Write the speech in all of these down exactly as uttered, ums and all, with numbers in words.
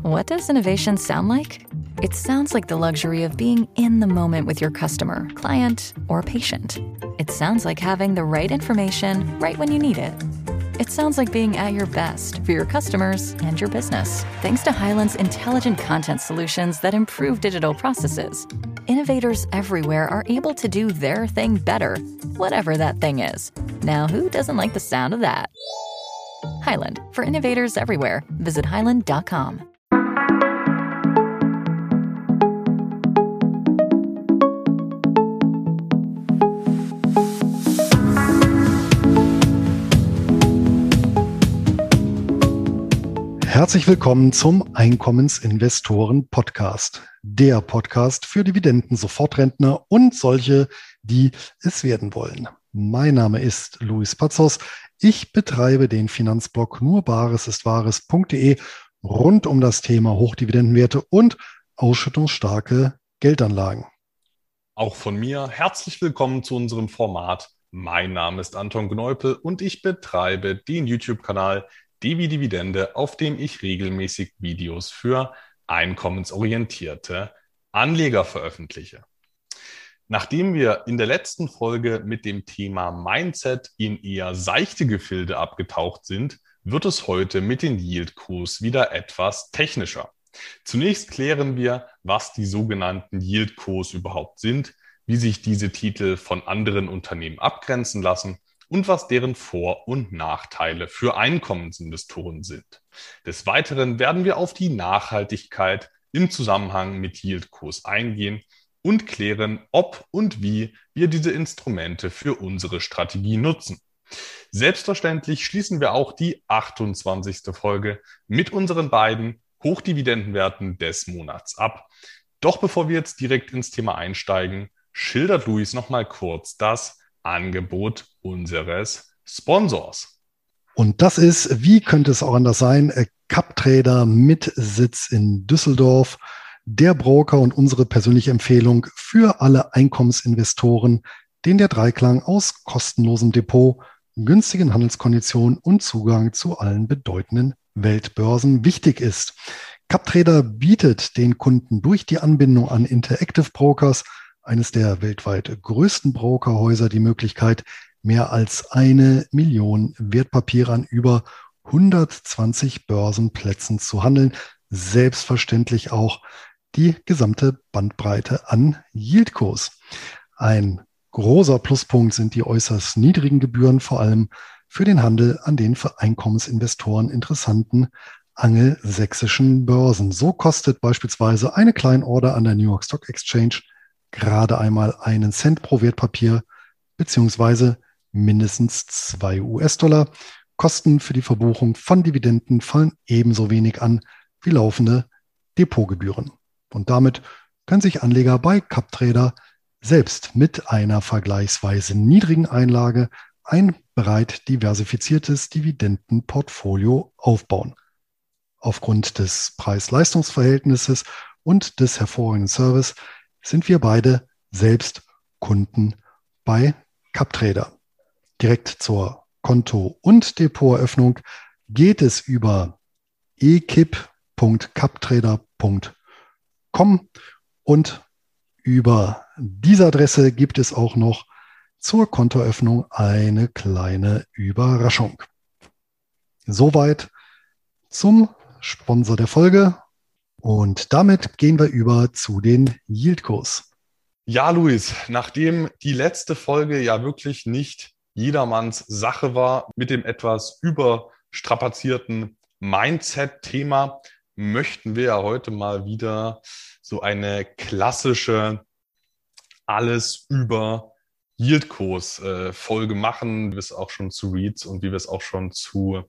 What does innovation sound like? It sounds like the luxury of being in the moment with your customer, client, or patient. It sounds like having the right information right when you need it. It sounds like being at your best for your customers and your business. Thanks to Hyland's intelligent content solutions that improve digital processes, innovators everywhere are able to do their thing better, whatever that thing is. Now, who doesn't like the sound of that? Hyland, for innovators everywhere. Visit hyland dot com. Herzlich willkommen zum Einkommensinvestoren-Podcast. Der Podcast für Dividenden-Sofortrentner und solche, die es werden wollen. Mein Name ist Luis Pazos. Ich betreibe den Finanzblog nur bares ist wahres punkt de rund um das Thema Hochdividendenwerte und ausschüttungsstarke Geldanlagen. Auch von mir herzlich willkommen zu unserem Format. Mein Name ist Anton Gneupel und ich betreibe den YouTube-Kanal D wie Dividende, auf dem ich regelmäßig Videos für einkommensorientierte Anleger veröffentliche. Nachdem wir in der letzten Folge mit dem Thema Mindset in eher seichte Gefilde abgetaucht sind, wird es heute mit den Yield-Kurs wieder etwas technischer. Zunächst klären wir, was die sogenannten Yield-Kurs überhaupt sind, wie sich diese Titel von anderen Unternehmen abgrenzen lassen und was deren Vor- und Nachteile für Einkommensinvestoren sind. Des Weiteren werden wir auf die Nachhaltigkeit im Zusammenhang mit Yield-Kurs eingehen und klären, ob und wie wir diese Instrumente für unsere Strategie nutzen. Selbstverständlich schließen wir auch die achtundzwanzigste Folge mit unseren beiden Hochdividendenwerten des Monats ab. Doch bevor wir jetzt direkt ins Thema einsteigen, schildert Luis nochmal kurz das Angebot unseres Sponsors. Und das ist, wie könnte es auch anders sein, CapTrader mit Sitz in Düsseldorf, der Broker und unsere persönliche Empfehlung für alle Einkommensinvestoren, denen der Dreiklang aus kostenlosem Depot, günstigen Handelskonditionen und Zugang zu allen bedeutenden Weltbörsen wichtig ist. CapTrader bietet den Kunden durch die Anbindung an Interactive Brokers, eines der weltweit größten Brokerhäuser, die Möglichkeit, mehr als eine Million Wertpapiere an über hundertzwanzig Börsenplätzen zu handeln. Selbstverständlich auch die gesamte Bandbreite an Yieldkurs. Ein großer Pluspunkt sind die äußerst niedrigen Gebühren, vor allem für den Handel an den für Einkommensinvestoren interessanten angelsächsischen Börsen. So kostet beispielsweise eine Kleinorder an der New York Stock Exchange gerade einmal einen Cent pro Wertpapier beziehungsweise mindestens zwei US-Dollar. Kosten für die Verbuchung von Dividenden fallen ebenso wenig an wie laufende Depotgebühren. Und damit können sich Anleger bei CapTrader selbst mit einer vergleichsweise niedrigen Einlage ein breit diversifiziertes Dividendenportfolio aufbauen. Aufgrund des Preis-Leistungs-Verhältnisses und des hervorragenden Service sind wir beide selbst Kunden bei CapTrader. Direkt zur Konto- und Depoteröffnung geht es über e k i p punkt captrader punkt com und über diese Adresse gibt es auch noch zur Kontoeröffnung eine kleine Überraschung. Soweit zum Sponsor der Folge. Und damit gehen wir über zu den Yieldkurs. Ja, Luis, nachdem die letzte Folge ja wirklich nicht jedermanns Sache war mit dem etwas überstrapazierten Mindset-Thema, möchten wir ja heute mal wieder so eine klassische alles über Yieldkurs-Folge machen, wie wir es auch schon zu REITs und wie wir es auch schon zu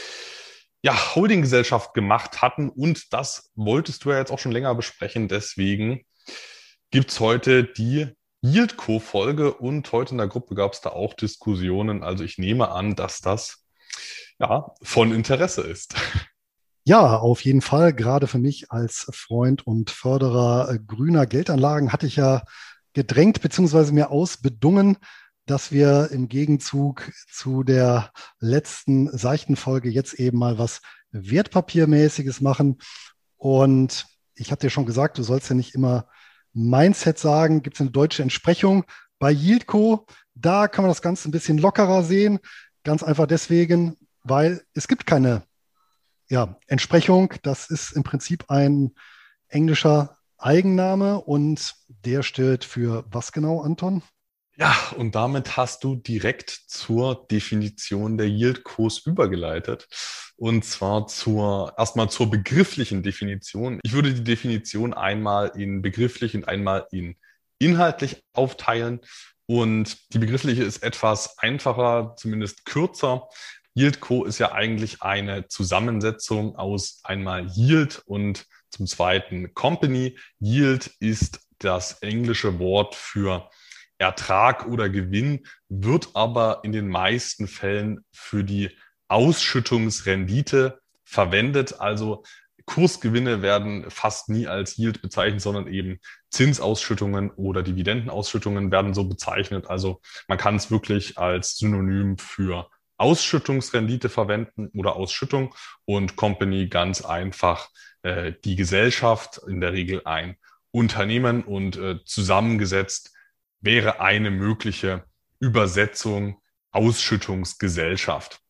ja, Holdinggesellschaft gemacht hatten. Und das wolltest du ja jetzt auch schon länger besprechen. Deswegen gibt es heute die Yieldco-Folge und heute in der Gruppe gab es da auch Diskussionen. Also ich nehme an, dass das ja von Interesse ist. Ja, auf jeden Fall. Gerade für mich als Freund und Förderer äh, grüner Geldanlagen hatte ich ja gedrängt bzw. mir ausbedungen, dass wir im Gegenzug zu der letzten seichten Folge jetzt eben mal was Wertpapiermäßiges machen. Und ich hatte dir schon gesagt, du sollst ja nicht immer Mindset sagen. Gibt es eine deutsche Entsprechung? Bei Yieldco, da kann man das Ganze ein bisschen lockerer sehen. Ganz einfach deswegen, weil es gibt keine ja, Entsprechung. Das ist im Prinzip ein englischer Eigenname und der steht für was genau, Anton? Ja, und damit hast du direkt zur Definition der Yieldcos übergeleitet. Und zwar zur, erstmal zur begrifflichen Definition. Ich würde die Definition einmal in begrifflich und einmal in inhaltlich aufteilen. Und die begriffliche ist etwas einfacher, zumindest kürzer. Yieldco ist ja eigentlich eine Zusammensetzung aus einmal Yield und zum zweiten Company. Yield ist das englische Wort für Ertrag oder Gewinn, wird aber in den meisten Fällen für die Ausschüttungsrendite verwendet. Also Kursgewinne werden fast nie als Yield bezeichnet, sondern eben Zinsausschüttungen oder Dividendenausschüttungen werden so bezeichnet. Also man kann es wirklich als Synonym für Ausschüttungsrendite verwenden oder Ausschüttung und Company ganz einfach äh, die Gesellschaft, in der Regel ein Unternehmen und äh, zusammengesetzt wäre eine mögliche Übersetzung Ausschüttungsgesellschaft.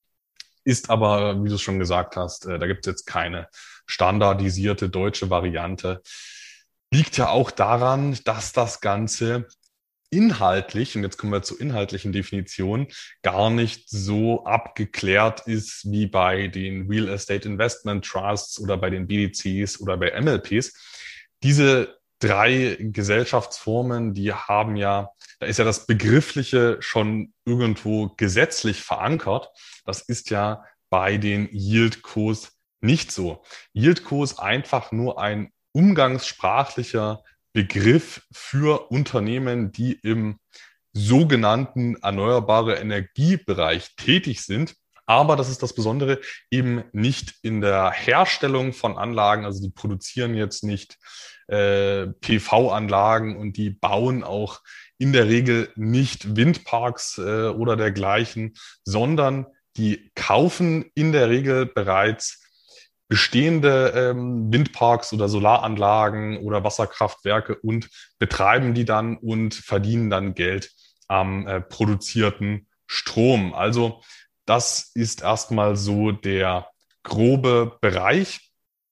Ist aber, wie du es schon gesagt hast, äh, da gibt es jetzt keine standardisierte deutsche Variante. Liegt ja auch daran, dass das Ganze inhaltlich, und jetzt kommen wir zur inhaltlichen Definition, gar nicht so abgeklärt ist wie bei den Real Estate Investment Trusts oder bei den B D Cs oder bei M L Ps. Diese drei Gesellschaftsformen, die haben ja, da ist ja das Begriffliche schon irgendwo gesetzlich verankert. Das ist ja bei den Yieldcos nicht so. Yieldco ist einfach nur ein umgangssprachlicher Begriff für Unternehmen, die im sogenannten erneuerbare Energiebereich tätig sind. Aber das ist das Besondere, eben nicht in der Herstellung von Anlagen. Also die produzieren jetzt nicht äh, P V-Anlagen und die bauen auch in der Regel nicht Windparks äh, oder dergleichen, sondern die kaufen in der Regel bereits bestehende ähm, Windparks oder Solaranlagen oder Wasserkraftwerke und betreiben die dann und verdienen dann Geld am äh, produzierten Strom. Also das ist erstmal so der grobe Bereich.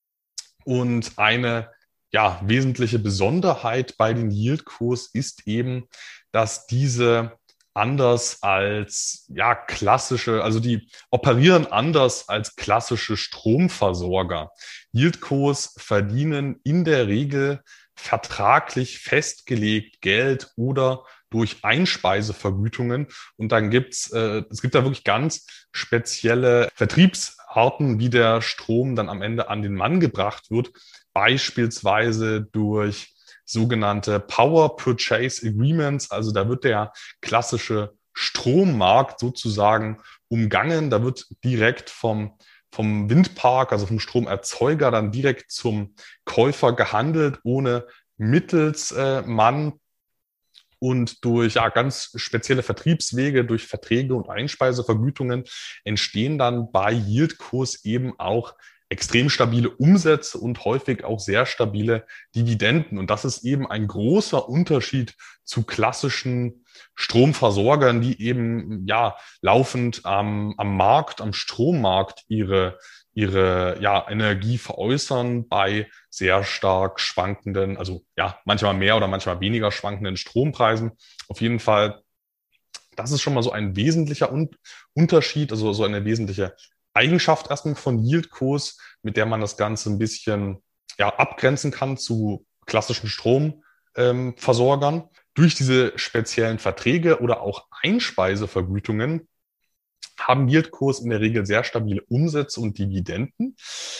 Und eine ja, wesentliche Besonderheit bei den Yieldcos ist eben, dass diese anders als ja klassische, also die operieren anders als klassische Stromversorger. Yieldcos verdienen in der Regel vertraglich festgelegt Geld oder durch Einspeisevergütungen. Und dann gibt's, äh, es gibt da wirklich ganz spezielle Vertriebsarten, wie der Strom dann am Ende an den Mann gebracht wird, beispielsweise durch sogenannte Power Purchase Agreements. Also da wird der klassische Strommarkt sozusagen umgangen. Da wird direkt vom, vom Windpark, also vom Stromerzeuger, dann direkt zum Käufer gehandelt, ohne Mittelsmann. Und durch ja, ganz spezielle Vertriebswege, durch Verträge und Einspeisevergütungen entstehen dann bei Yieldcos eben auch extrem stabile Umsätze und häufig auch sehr stabile Dividenden. Und das ist eben ein großer Unterschied zu klassischen Stromversorgern, die eben ja laufend am, am Markt, am Strommarkt ihre ihre ja, Energie veräußern bei sehr stark schwankenden, also ja, manchmal mehr oder manchmal weniger schwankenden Strompreisen. Auf jeden Fall, das ist schon mal so ein wesentlicher Un- Unterschied, also so eine wesentliche Eigenschaft erstmal von Yieldcos, mit der man das Ganze ein bisschen ja, abgrenzen kann zu klassischen Stromversorgern. Ähm, Durch diese speziellen Verträge oder auch Einspeisevergütungen haben Yieldcos in der Regel sehr stabile Umsätze und Dividenden.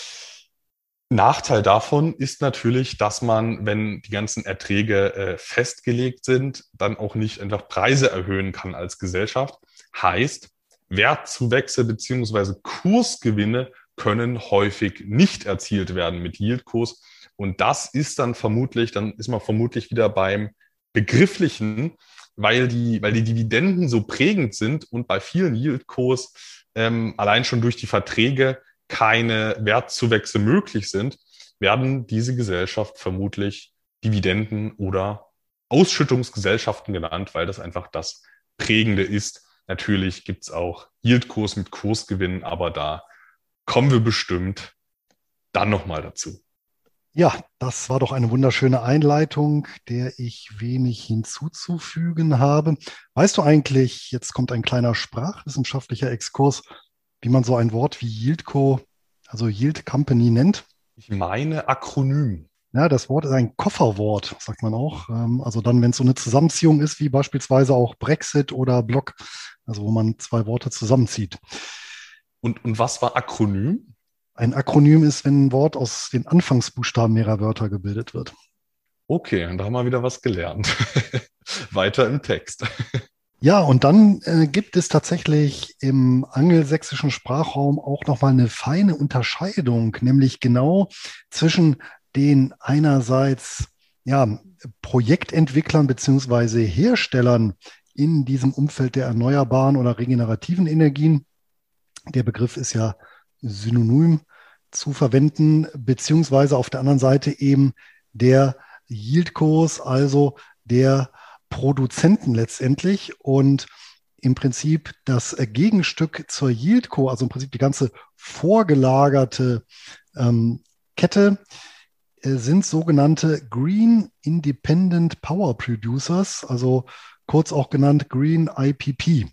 Nachteil davon ist natürlich, dass man, wenn die ganzen Erträge äh, festgelegt sind, dann auch nicht einfach Preise erhöhen kann als Gesellschaft. Heißt, Wertzuwächse beziehungsweise Kursgewinne können häufig nicht erzielt werden mit Yieldcos. Und das ist dann vermutlich, dann ist man vermutlich wieder beim Begrifflichen, weil die, weil die Dividenden so prägend sind und bei vielen Yieldcos ähm, allein schon durch die Verträge keine Wertzuwächse möglich sind, werden diese Gesellschaft vermutlich Dividenden- oder Ausschüttungsgesellschaften genannt, weil das einfach das Prägende ist. Natürlich gibt es auch Yieldkurs mit Kursgewinnen, aber da kommen wir bestimmt dann nochmal dazu. Ja, das war doch eine wunderschöne Einleitung, der ich wenig hinzuzufügen habe. Weißt du eigentlich, jetzt kommt ein kleiner sprachwissenschaftlicher Exkurs, wie man so ein Wort wie Yieldco, also Yield Company nennt? Ich meine Akronym. Ja, das Wort ist ein Kofferwort, sagt man auch. Ähm, Also dann, wenn es so eine Zusammenziehung ist, wie beispielsweise auch Brexit oder Block, also wo man zwei Worte zusammenzieht. Und, und was war Akronym? Ein Akronym ist, wenn ein Wort aus den Anfangsbuchstaben mehrerer Wörter gebildet wird. Okay, und da haben wir wieder was gelernt. Weiter im Text. Ja, und dann äh, gibt es tatsächlich im angelsächsischen Sprachraum auch nochmal eine feine Unterscheidung, nämlich genau zwischen den einerseits ja, Projektentwicklern beziehungsweise Herstellern in diesem Umfeld der erneuerbaren oder regenerativen Energien. Der Begriff ist ja synonym zu verwenden, beziehungsweise auf der anderen Seite eben der Yieldkurs, also der Produzenten letztendlich. Und im Prinzip das Gegenstück zur Yieldco, also im Prinzip die ganze vorgelagerte ähm, Kette, äh, sind sogenannte Green Independent Power Producers, also kurz auch genannt Green I P P.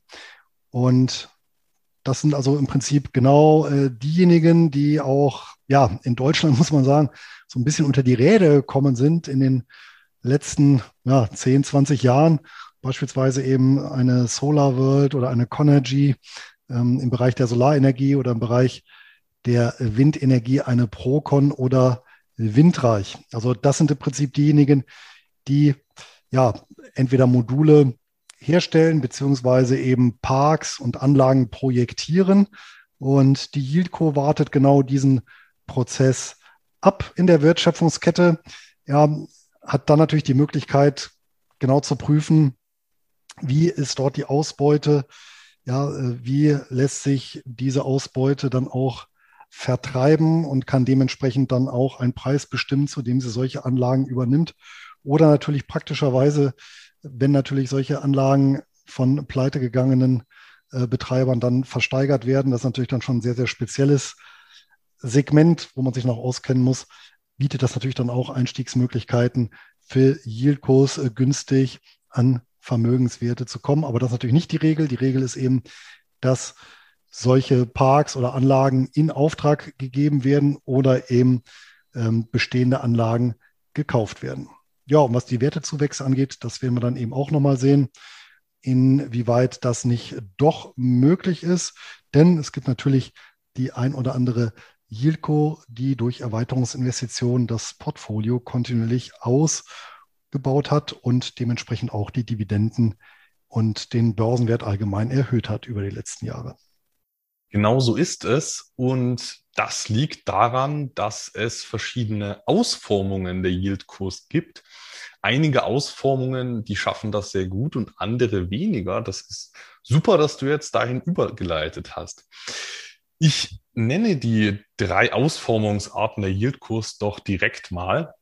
Und das sind also im Prinzip genau äh, diejenigen, die auch, ja, in Deutschland muss man sagen, so ein bisschen unter die Räder gekommen sind in den letzten ja, zehn, zwanzig Jahren. Beispielsweise eben eine Solar World oder eine Conergy ähm, im Bereich der Solarenergie oder im Bereich der Windenergie eine Procon oder Windreich. Also das sind im Prinzip diejenigen, die ja entweder Module herstellen, beziehungsweise eben Parks und Anlagen projektieren. Und die Yieldco wartet genau diesen Prozess ab in der Wertschöpfungskette. Ja, hat dann natürlich die Möglichkeit, genau zu prüfen, wie ist dort die Ausbeute, ja, wie lässt sich diese Ausbeute dann auch vertreiben und kann dementsprechend dann auch einen Preis bestimmen, zu dem sie solche Anlagen übernimmt. Oder natürlich praktischerweise, wenn natürlich solche Anlagen von pleitegegangenen äh, Betreibern dann versteigert werden, das ist natürlich dann schon ein sehr, sehr spezielles Segment, wo man sich noch auskennen muss, bietet das natürlich dann auch Einstiegsmöglichkeiten für Yieldkurs äh, günstig an Vermögenswerte zu kommen. Aber das ist natürlich nicht die Regel. Die Regel ist eben, dass solche Parks oder Anlagen in Auftrag gegeben werden oder eben ähm, bestehende Anlagen gekauft werden. Ja, und was die Wertezuwächse angeht, das werden wir dann eben auch nochmal sehen, inwieweit das nicht doch möglich ist. Denn es gibt natürlich die ein oder andere Yieldco, die durch Erweiterungsinvestitionen das Portfolio kontinuierlich ausgebaut hat und dementsprechend auch die Dividenden und den Börsenwert allgemein erhöht hat über die letzten Jahre. Genau so ist es. Und das liegt daran, dass es verschiedene Ausformungen der Yieldkurs gibt. Einige Ausformungen, die schaffen das sehr gut und andere weniger. Das ist super, dass du jetzt dahin übergeleitet hast. Ich nenne die drei Ausformungsarten der Yieldkurs doch direkt mal.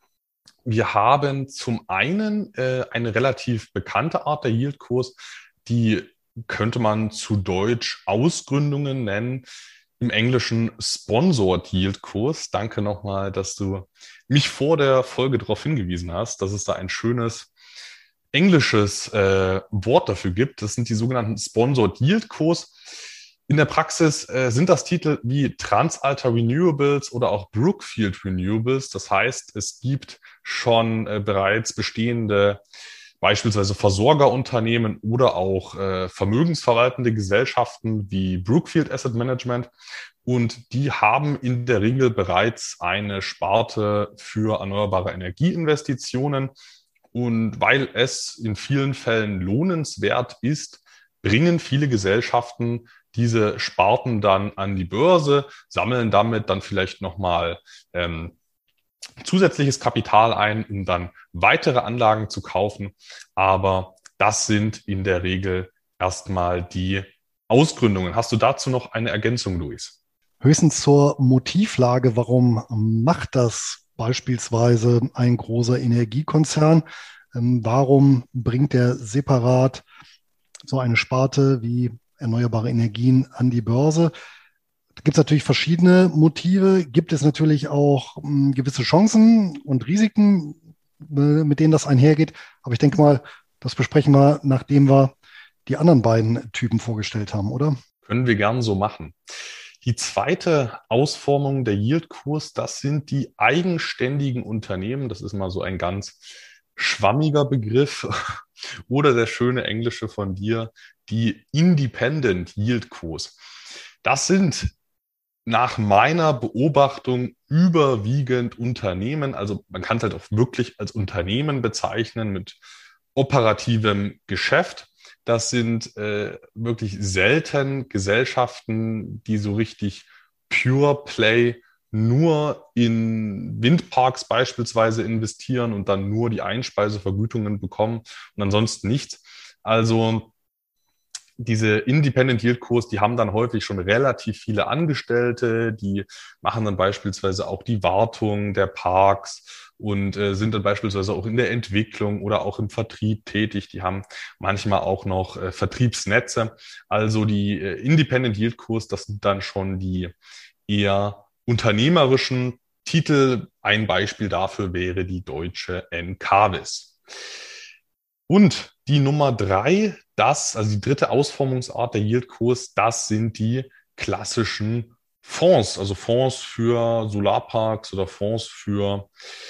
Wir haben zum einen äh, eine relativ bekannte Art der Yieldkurs, die könnte man zu Deutsch Ausgründungen nennen, im Englischen Sponsored Yieldkurs. Danke nochmal, dass du mich vor der Folge darauf hingewiesen hast, dass es da ein schönes englisches äh, Wort dafür gibt. Das sind die sogenannten Sponsored Yieldkurs. In der Praxis äh, sind das Titel wie TransAlta Renewables oder auch Brookfield Renewables. Das heißt, es gibt schon äh, bereits bestehende beispielsweise Versorgerunternehmen oder auch äh, vermögensverwaltende Gesellschaften wie Brookfield Asset Management. Und die haben in der Regel bereits eine Sparte für erneuerbare Energieinvestitionen. Und weil es in vielen Fällen lohnenswert ist, bringen viele Gesellschaften diese Sparten dann an die Börse, sammeln damit dann vielleicht nochmal ähm, zusätzliches Kapital ein, um dann weitere Anlagen zu kaufen. Aber das sind in der Regel erstmal die Ausgründungen. Hast du dazu noch eine Ergänzung, Luis? Höchstens zur Motivlage. Warum macht das beispielsweise ein großer Energiekonzern? Ähm, Warum bringt der separat so eine Sparte wie erneuerbare Energien an die Börse? Da gibt es natürlich verschiedene Motive. Gibt es natürlich auch ähm, gewisse Chancen und Risiken, äh, mit denen das einhergeht. Aber ich denke mal, das besprechen wir, nachdem wir die anderen beiden Typen vorgestellt haben, oder? Können wir gern so machen. Die zweite Ausformung der Yield-Kurs, das sind die eigenständigen Unternehmen. Das ist mal so ein ganz schwammiger Begriff oder der schöne englische von dir, die Independent Yield-Kurs. Das sind nach meiner Beobachtung überwiegend Unternehmen, also man kann es halt auch wirklich als Unternehmen bezeichnen mit operativem Geschäft. Das sind äh, wirklich selten Gesellschaften, die so richtig Pure Play nur in Windparks beispielsweise investieren und dann nur die Einspeisevergütungen bekommen und ansonsten nichts. Also diese Independent Yield Kurs, die haben dann häufig schon relativ viele Angestellte, die machen dann beispielsweise auch die Wartung der Parks und äh, sind dann beispielsweise auch in der Entwicklung oder auch im Vertrieb tätig. Die haben manchmal auch noch äh, Vertriebsnetze. Also die äh, Independent Yield Kurs, das sind dann schon die eher unternehmerischen Titel. Ein Beispiel dafür wäre die deutsche Encavis. Und die Nummer drei, das, also die dritte Ausformungsart der Yield-Kurs, das sind die klassischen Fonds, also Fonds für Solarparks oder Fonds für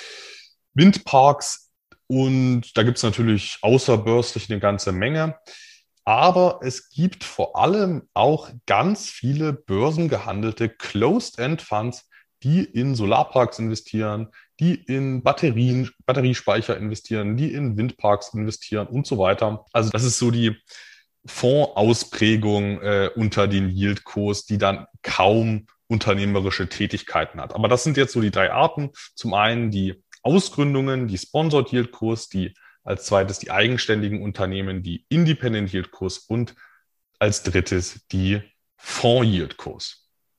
Windparks. Und da gibt es natürlich außerbörslich eine ganze Menge. Aber es gibt vor allem auch ganz viele börsengehandelte Closed-End-Funds, die in Solarparks investieren, die in Batterien, Batteriespeicher investieren, die in Windparks investieren und so weiter. Also das ist so die Fondsausprägung äh, unter den Yield-Kurs, die dann kaum unternehmerische Tätigkeiten hat. Aber das sind jetzt so die drei Arten. Zum einen die Ausgründungen, die Sponsored Yield-Kurs, die als zweites die eigenständigen Unternehmen, die Independent Yield-Kurs und als drittes die Fonds-Yield-Kurs.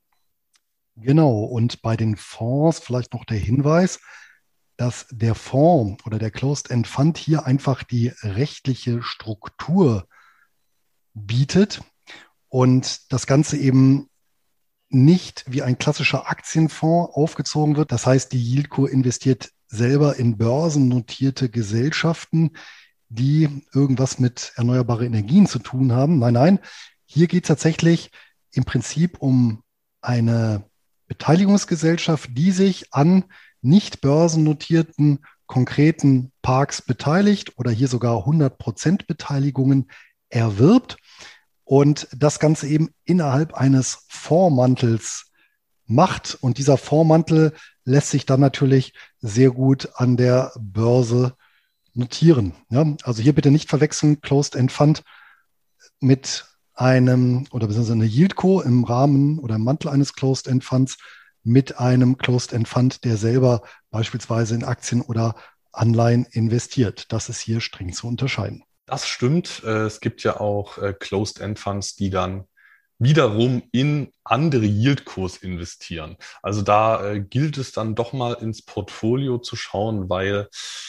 Genau, und bei den Fonds vielleicht noch der Hinweis, dass der Fonds oder der Closed-End Fund hier einfach die rechtliche Struktur bietet und das Ganze eben nicht wie ein klassischer Aktienfonds aufgezogen wird. Das heißt, die Yieldco investiert selber in börsennotierte Gesellschaften, die irgendwas mit erneuerbaren Energien zu tun haben. Nein, nein, hier geht es tatsächlich im Prinzip um eine Beteiligungsgesellschaft, die sich an nicht börsennotierten konkreten Parks beteiligt oder hier sogar hundert Prozent Beteiligungen erwirbt und das Ganze eben innerhalb eines Fondsmantels macht. Und dieser Fondsmantel lässt sich dann natürlich sehr gut an der Börse notieren. Ja, also hier bitte nicht verwechseln, Closed-End Fund mit einem oder beziehungsweise eine Yieldco im Rahmen oder im Mantel eines Closed-End Funds mit einem Closed-End Fund, der selber beispielsweise in Aktien oder Anleihen investiert. Das ist hier streng zu unterscheiden. Das stimmt. Es gibt ja auch Closed-End Funds, die dann wiederum in andere Yield-Kurs investieren. Also da gilt es dann doch mal ins Portfolio zu schauen, weil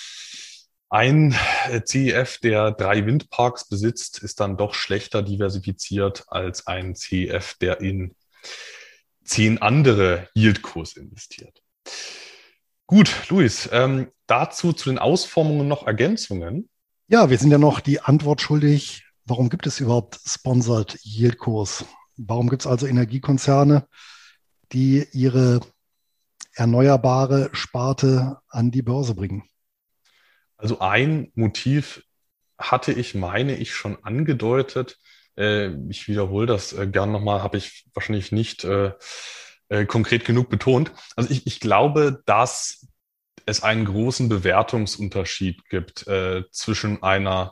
ein C E F, der drei Windparks besitzt, ist dann doch schlechter diversifiziert als ein C E F, der in zehn andere Yield-Kurs investiert. Gut, Luis, ähm, dazu zu den Ausformungen noch Ergänzungen. Ja, wir sind ja noch die Antwort schuldig. Warum gibt es überhaupt Sponsored Yield-Kurs? Warum gibt es also Energiekonzerne, die ihre erneuerbare Sparte an die Börse bringen? Also ein Motiv hatte ich, meine ich, schon angedeutet. Äh, ich wiederhole das äh, gern nochmal, habe ich wahrscheinlich nicht äh, äh, konkret genug betont. Also ich, ich glaube, dass es einen großen Bewertungsunterschied gibt äh, zwischen einer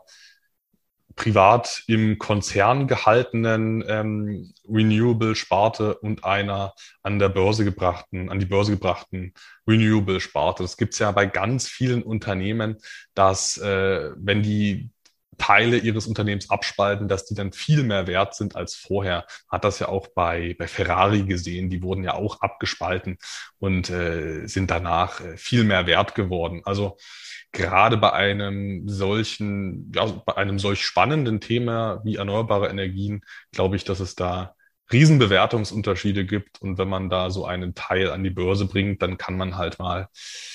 privat im Konzern gehaltenen ähm, Renewable-Sparte und einer an der Börse gebrachten, an die Börse gebrachten Renewable-Sparte. Das gibt es ja bei ganz vielen Unternehmen, dass äh, wenn die Teile ihres Unternehmens abspalten, dass die dann viel mehr wert sind als vorher. Hat das ja auch bei, bei Ferrari gesehen. Die wurden ja auch abgespalten und äh, sind danach äh, viel mehr wert geworden. Also gerade bei einem solchen, ja, bei einem solch spannenden Thema wie erneuerbare Energien, glaube ich, dass es da Riesenbewertungsunterschiede gibt. Und wenn man da so einen Teil an die Börse bringt, dann kann man halt mal,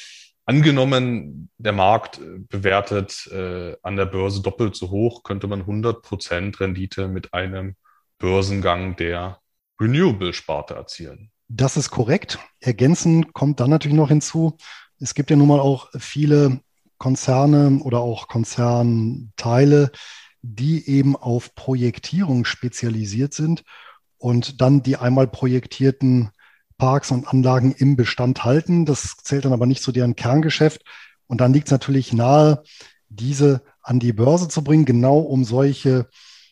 angenommen, der Markt bewertet äh, an der Börse doppelt so hoch, könnte man hundert Prozent Rendite mit einem Börsengang der Renewable-Sparte erzielen. Das ist korrekt. Ergänzend kommt dann natürlich noch hinzu, es gibt ja nun mal auch viele Konzerne oder auch Konzernteile, die eben auf Projektierung spezialisiert sind und dann die einmal projektierten Parks und Anlagen im Bestand halten. Das zählt dann aber nicht zu deren Kerngeschäft. Und dann liegt es natürlich nahe, diese an die Börse zu bringen, genau um solche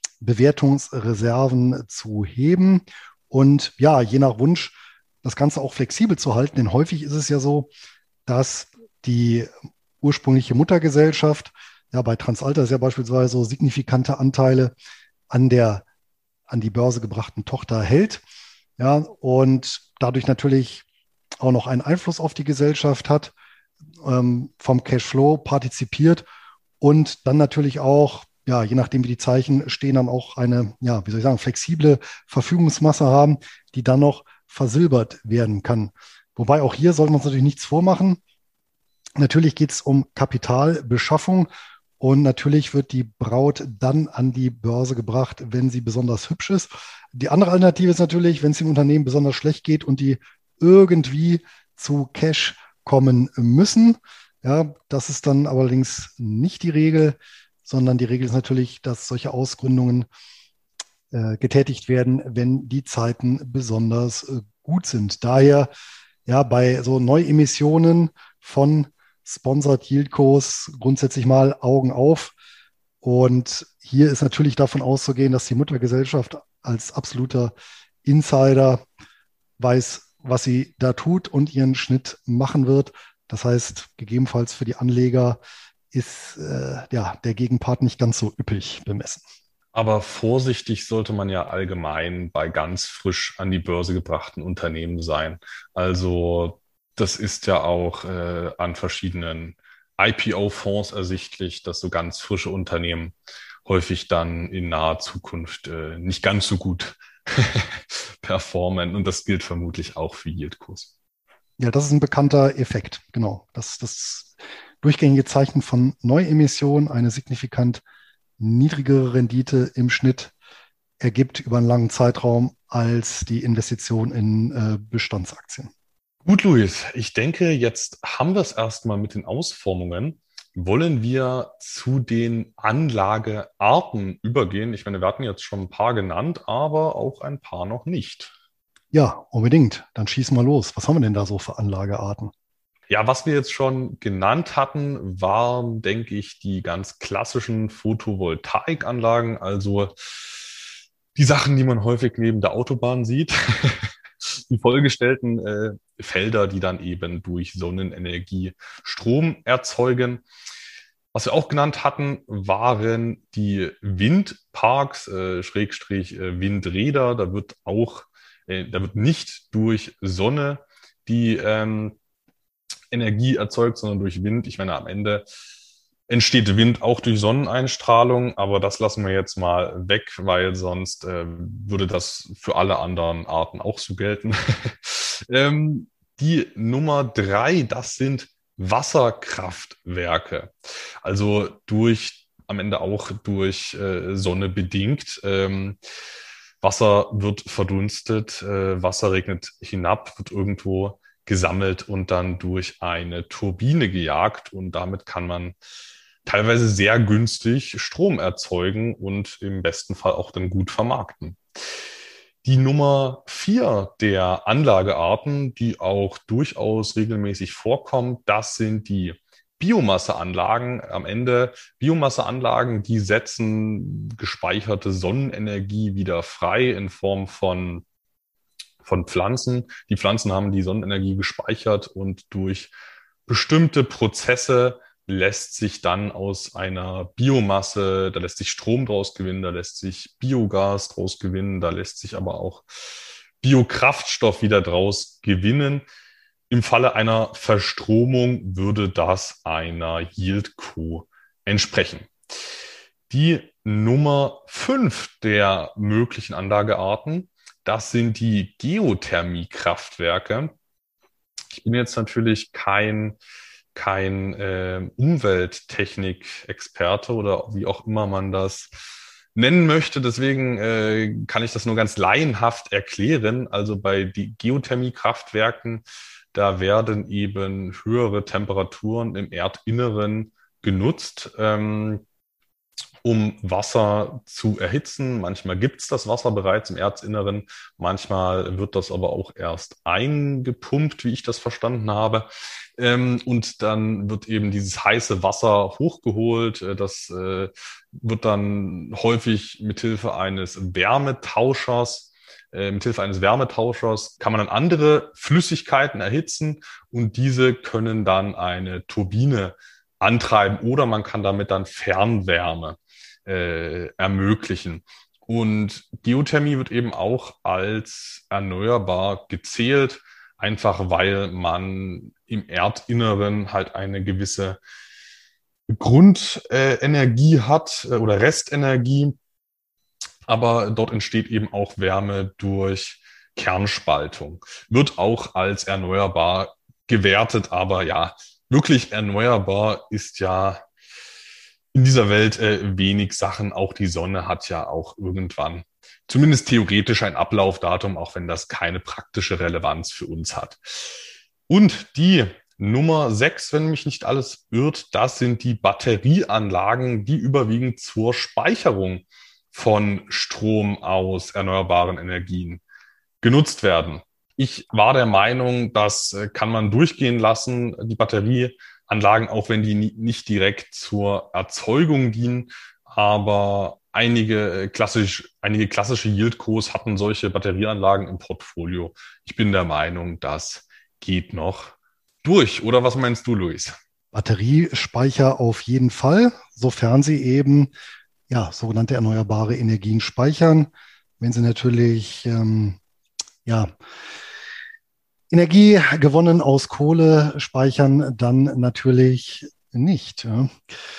Bewertungsreserven zu heben. Und ja, je nach Wunsch, das Ganze auch flexibel zu halten. Denn häufig ist es ja so, dass die ursprüngliche Muttergesellschaft, ja, bei Transalta ist ja beispielsweise so signifikante Anteile an der an die Börse gebrachten Tochter hält. Ja, und dadurch natürlich auch noch einen Einfluss auf die Gesellschaft hat, ähm, vom Cashflow partizipiert und dann natürlich auch, ja, je nachdem wie die Zeichen stehen, dann auch eine, ja, wie soll ich sagen, flexible Verfügungsmasse haben, die dann noch versilbert werden kann. Wobei auch hier sollten wir uns natürlich nichts vormachen. Natürlich geht es um Kapitalbeschaffung und natürlich wird die Braut dann an die Börse gebracht, wenn sie besonders hübsch ist. Die andere Alternative ist natürlich, wenn es dem Unternehmen besonders schlecht geht und die irgendwie zu Cash kommen müssen. Ja, das ist dann allerdings nicht die Regel, sondern die Regel ist natürlich, dass solche Ausgründungen äh, getätigt werden, wenn die Zeiten besonders äh, gut sind. Daher ja bei so Neuemissionen von Sponsored Yieldcos grundsätzlich mal Augen auf. Und hier ist natürlich davon auszugehen, dass die Muttergesellschaft als absoluter Insider weiß, was sie da tut und ihren Schnitt machen wird. Das heißt, gegebenenfalls für die Anleger ist äh, ja, der Gegenpart nicht ganz so üppig bemessen. Aber vorsichtig sollte man ja allgemein bei ganz frisch an die Börse gebrachten Unternehmen sein. Also das ist ja auch äh, an verschiedenen I P O-Fonds ersichtlich, dass so ganz frische Unternehmen häufig dann in naher Zukunft äh, nicht ganz so gut performen. Und das gilt vermutlich auch für Yieldcos. Ja, das ist ein bekannter Effekt, genau. Das, das durchgängige Zeichen von Neuemissionen, eine signifikant niedrigere Rendite im Schnitt ergibt über einen langen Zeitraum als die Investition in äh, Bestandsaktien. Gut, Luis, ich denke, jetzt haben wir es erstmal mit den Ausformungen. Wollen wir zu den Anlagearten übergehen? Ich meine, wir hatten jetzt schon ein paar genannt, aber auch ein paar noch nicht. Ja, unbedingt. Dann schießen wir los. Was haben wir denn da so für Anlagearten? Ja, was wir jetzt schon genannt hatten, waren, denke ich, die ganz klassischen Photovoltaikanlagen, also die Sachen, die man häufig neben der Autobahn sieht. Die vollgestellten äh, Felder, die dann eben durch Sonnenenergie Strom erzeugen. Was wir auch genannt hatten, waren die Windparks, äh, Schrägstrich äh, Windräder. Da wird auch, äh, da wird nicht durch Sonne die ähm, Energie erzeugt, sondern durch Wind. Ich meine, am Ende entsteht Wind auch durch Sonneneinstrahlung, aber das lassen wir jetzt mal weg, weil sonst äh, würde das für alle anderen Arten auch so gelten. ähm, die Nummer drei, das sind Wasserkraftwerke. Also durch, am Ende auch durch äh, Sonne bedingt. Ähm, Wasser wird verdunstet, äh, Wasser regnet hinab, wird irgendwo gesammelt und dann durch eine Turbine gejagt und damit kann man teilweise sehr günstig Strom erzeugen und im besten Fall auch dann gut vermarkten. Die Nummer vier der Anlagearten, die auch durchaus regelmäßig vorkommt, das sind die Biomasseanlagen. Am Ende Biomasseanlagen, die setzen gespeicherte Sonnenenergie wieder frei in Form von von Pflanzen. Die Pflanzen haben die Sonnenenergie gespeichert und durch bestimmte Prozesse lässt sich dann aus einer Biomasse, da lässt sich Strom draus gewinnen, da lässt sich Biogas draus gewinnen, da lässt sich aber auch Biokraftstoff wieder draus gewinnen. Im Falle einer Verstromung würde das einer Yieldco entsprechen. Die Nummer fünf der möglichen Anlagearten, das sind die Geothermiekraftwerke. Ich bin jetzt natürlich kein, kein äh, Umwelttechnik-Experte oder wie auch immer man das nennen möchte. Deswegen äh, kann ich das nur ganz laienhaft erklären. Also bei die Geothermiekraftwerken, da werden eben höhere Temperaturen im Erdinneren genutzt, ähm, um Wasser zu erhitzen. Manchmal gibt es das Wasser bereits im Erdinneren, manchmal wird das aber auch erst eingepumpt, wie ich das verstanden habe. Ähm, und dann wird eben dieses heiße Wasser hochgeholt. Das äh, wird dann häufig mithilfe eines Wärmetauschers, äh, mithilfe eines Wärmetauschers kann man dann andere Flüssigkeiten erhitzen und diese können dann eine Turbine antreiben oder man kann damit dann Fernwärme Äh, ermöglichen. Und Geothermie wird eben auch als erneuerbar gezählt, einfach weil man im Erdinneren halt eine gewisse Grundenergie äh, hat äh, oder Restenergie, aber dort entsteht eben auch Wärme durch Kernspaltung. Wird auch als erneuerbar gewertet, aber ja, wirklich erneuerbar ist ja in dieser Welt äh, wenig Sachen. Auch die Sonne hat ja auch irgendwann, zumindest theoretisch, ein Ablaufdatum, auch wenn das keine praktische Relevanz für uns hat. Und die Nummer sechs, wenn mich nicht alles irrt, das sind die Batterieanlagen, die überwiegend zur Speicherung von Strom aus erneuerbaren Energien genutzt werden. Ich war der Meinung, das äh, kann man durchgehen lassen, die Batterie Anlagen, auch wenn die nicht direkt zur Erzeugung dienen, aber einige klassisch, einige klassische Yieldcos hatten solche Batterieanlagen im Portfolio. Ich bin der Meinung, das geht noch durch. Oder was meinst du, Luis? Batteriespeicher auf jeden Fall, sofern sie eben ja sogenannte erneuerbare Energien speichern. Wenn sie natürlich ähm, ja Energie gewonnen aus Kohle speichern, dann natürlich nicht. Ja.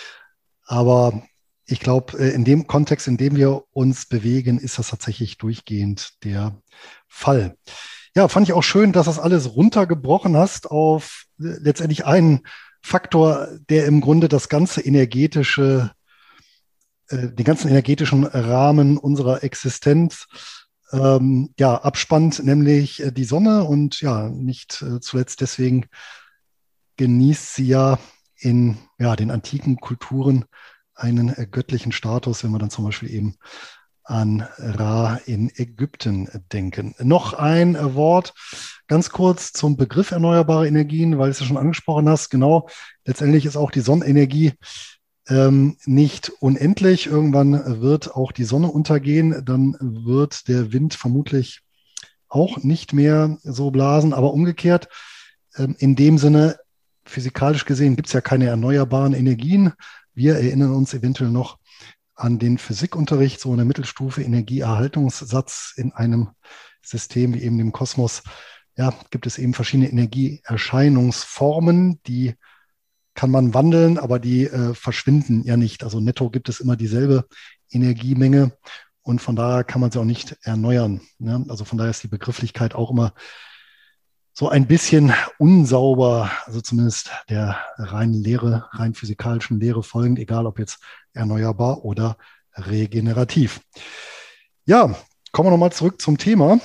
Aber ich glaube, in dem Kontext, in dem wir uns bewegen, ist das tatsächlich durchgehend der Fall. Ja, fand ich auch schön, dass das alles runtergebrochen hast auf letztendlich einen Faktor, der im Grunde das ganze energetische, äh, den ganzen energetischen Rahmen unserer Existenz Ähm, ja, abspannt, nämlich äh, die Sonne und ja, nicht äh, zuletzt deswegen genießt sie ja in ja, den antiken Kulturen einen äh, göttlichen Status, wenn wir dann zum Beispiel eben an Ra in Ägypten denken. Noch ein äh, Wort ganz kurz zum Begriff erneuerbare Energien, weil du es ja schon angesprochen hast. Genau, letztendlich ist auch die Sonnenenergie Ähm, nicht unendlich. Irgendwann wird auch die Sonne untergehen, dann wird der Wind vermutlich auch nicht mehr so blasen, aber umgekehrt, ähm, in dem Sinne, physikalisch gesehen, gibt es ja keine erneuerbaren Energien. Wir erinnern uns eventuell noch an den Physikunterricht, so in der Mittelstufe Energieerhaltungssatz in einem System wie eben dem Kosmos. Ja, gibt es eben verschiedene Energieerscheinungsformen, die kann man wandeln, aber die äh, verschwinden ja nicht. Also netto gibt es immer dieselbe Energiemenge und von daher kann man sie auch nicht erneuern. Ne? Also von daher ist die Begrifflichkeit auch immer so ein bisschen unsauber, also zumindest der reinen Lehre, rein physikalischen Lehre folgend, egal ob jetzt erneuerbar oder regenerativ. Ja, kommen wir nochmal zurück zum Thema.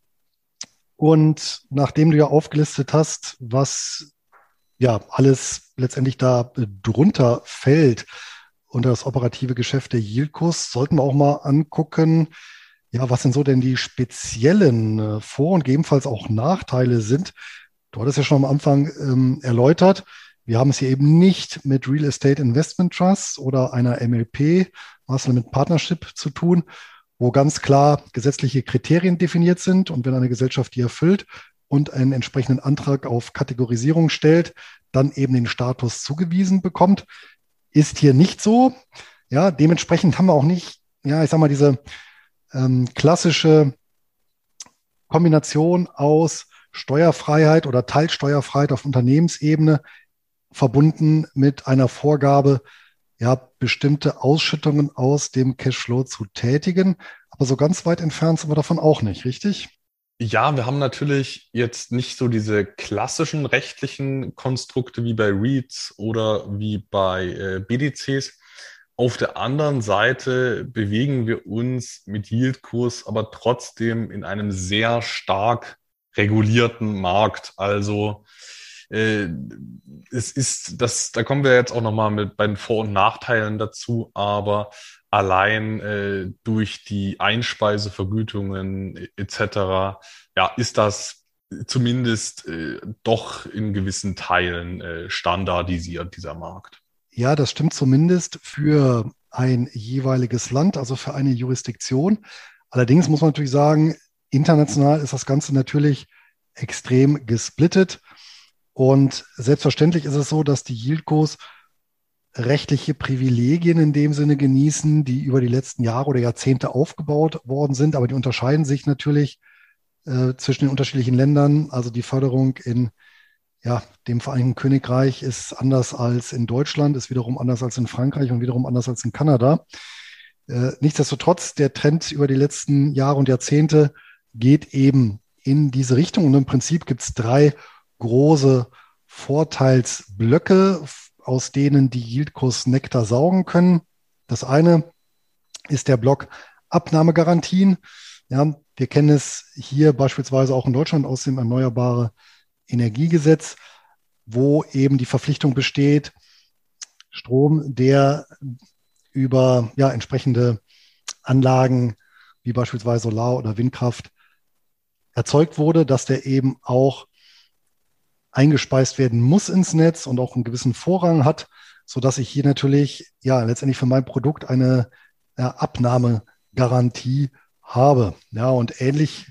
Und nachdem du ja aufgelistet hast, was ja alles letztendlich da drunter fällt unter das operative Geschäft der Yieldcos, sollten wir auch mal angucken, ja, was denn so denn die speziellen äh, Vor- und gegebenenfalls auch Nachteile sind. Du hattest ja schon am Anfang ähm, erläutert, wir haben es hier eben nicht mit Real Estate Investment Trust oder einer M L P, was mit Partnership zu tun, wo ganz klar gesetzliche Kriterien definiert sind und wenn eine Gesellschaft die erfüllt und einen entsprechenden Antrag auf Kategorisierung stellt, dann eben den Status zugewiesen bekommt. Ist hier nicht so. Ja, dementsprechend haben wir auch nicht, ja, ich sag mal, diese ähm, klassische Kombination aus Steuerfreiheit oder Teilsteuerfreiheit auf Unternehmensebene verbunden mit einer Vorgabe, ja, bestimmte Ausschüttungen aus dem Cashflow zu tätigen. Aber so ganz weit entfernt sind wir davon auch nicht, richtig? Ja, wir haben natürlich jetzt nicht so diese klassischen rechtlichen Konstrukte wie bei REITs oder wie bei äh, B D Cs. Auf der anderen Seite bewegen wir uns mit Yieldkurs aber trotzdem in einem sehr stark regulierten Markt. Also äh, es ist, das, da kommen wir jetzt auch nochmal mit bei den Vor- und Nachteilen dazu, aber allein äh, durch die Einspeisevergütungen et cetera, ja, ist das zumindest äh, doch in gewissen Teilen äh, standardisiert, dieser Markt. Ja, das stimmt zumindest für ein jeweiliges Land, also für eine Jurisdiktion. Allerdings muss man natürlich sagen, international ist das Ganze natürlich extrem gesplittet. Und selbstverständlich ist es so, dass die Yieldcos rechtliche Privilegien in dem Sinne genießen, die über die letzten Jahre oder Jahrzehnte aufgebaut worden sind. Aber die unterscheiden sich natürlich äh, zwischen den unterschiedlichen Ländern. Also die Förderung in ja, dem Vereinigten Königreich ist anders als in Deutschland, ist wiederum anders als in Frankreich und wiederum anders als in Kanada. Äh, nichtsdestotrotz, der Trend über die letzten Jahre und Jahrzehnte geht eben in diese Richtung. Und im Prinzip gibt es drei große Vorteilsblöcke, aus denen die Yieldcos Nektar saugen können. Das eine ist der Block Abnahmegarantien. Ja, wir kennen es hier beispielsweise auch in Deutschland aus dem Erneuerbare Energiegesetz, wo eben die Verpflichtung besteht, Strom, der über ja, entsprechende Anlagen wie beispielsweise Solar- oder Windkraft erzeugt wurde, dass der eben auch eingespeist werden muss ins Netz und auch einen gewissen Vorrang hat, sodass ich hier natürlich ja letztendlich für mein Produkt eine ja, Abnahmegarantie habe. Ja, und ähnlich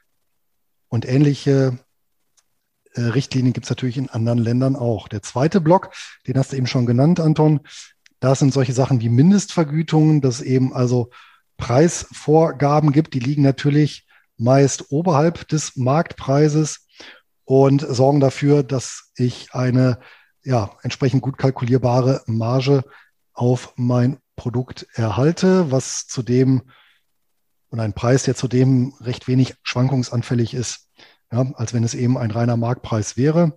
und ähnliche äh, Richtlinien gibt es natürlich in anderen Ländern auch. Der zweite Block, den hast du eben schon genannt, Anton, das sind solche Sachen wie Mindestvergütungen, dass es eben also Preisvorgaben gibt, die liegen natürlich meist oberhalb des Marktpreises und sorgen dafür, dass ich eine ja, entsprechend gut kalkulierbare Marge auf mein Produkt erhalte, was zudem und ein Preis, der zudem recht wenig schwankungsanfällig ist, ja, als wenn es eben ein reiner Marktpreis wäre.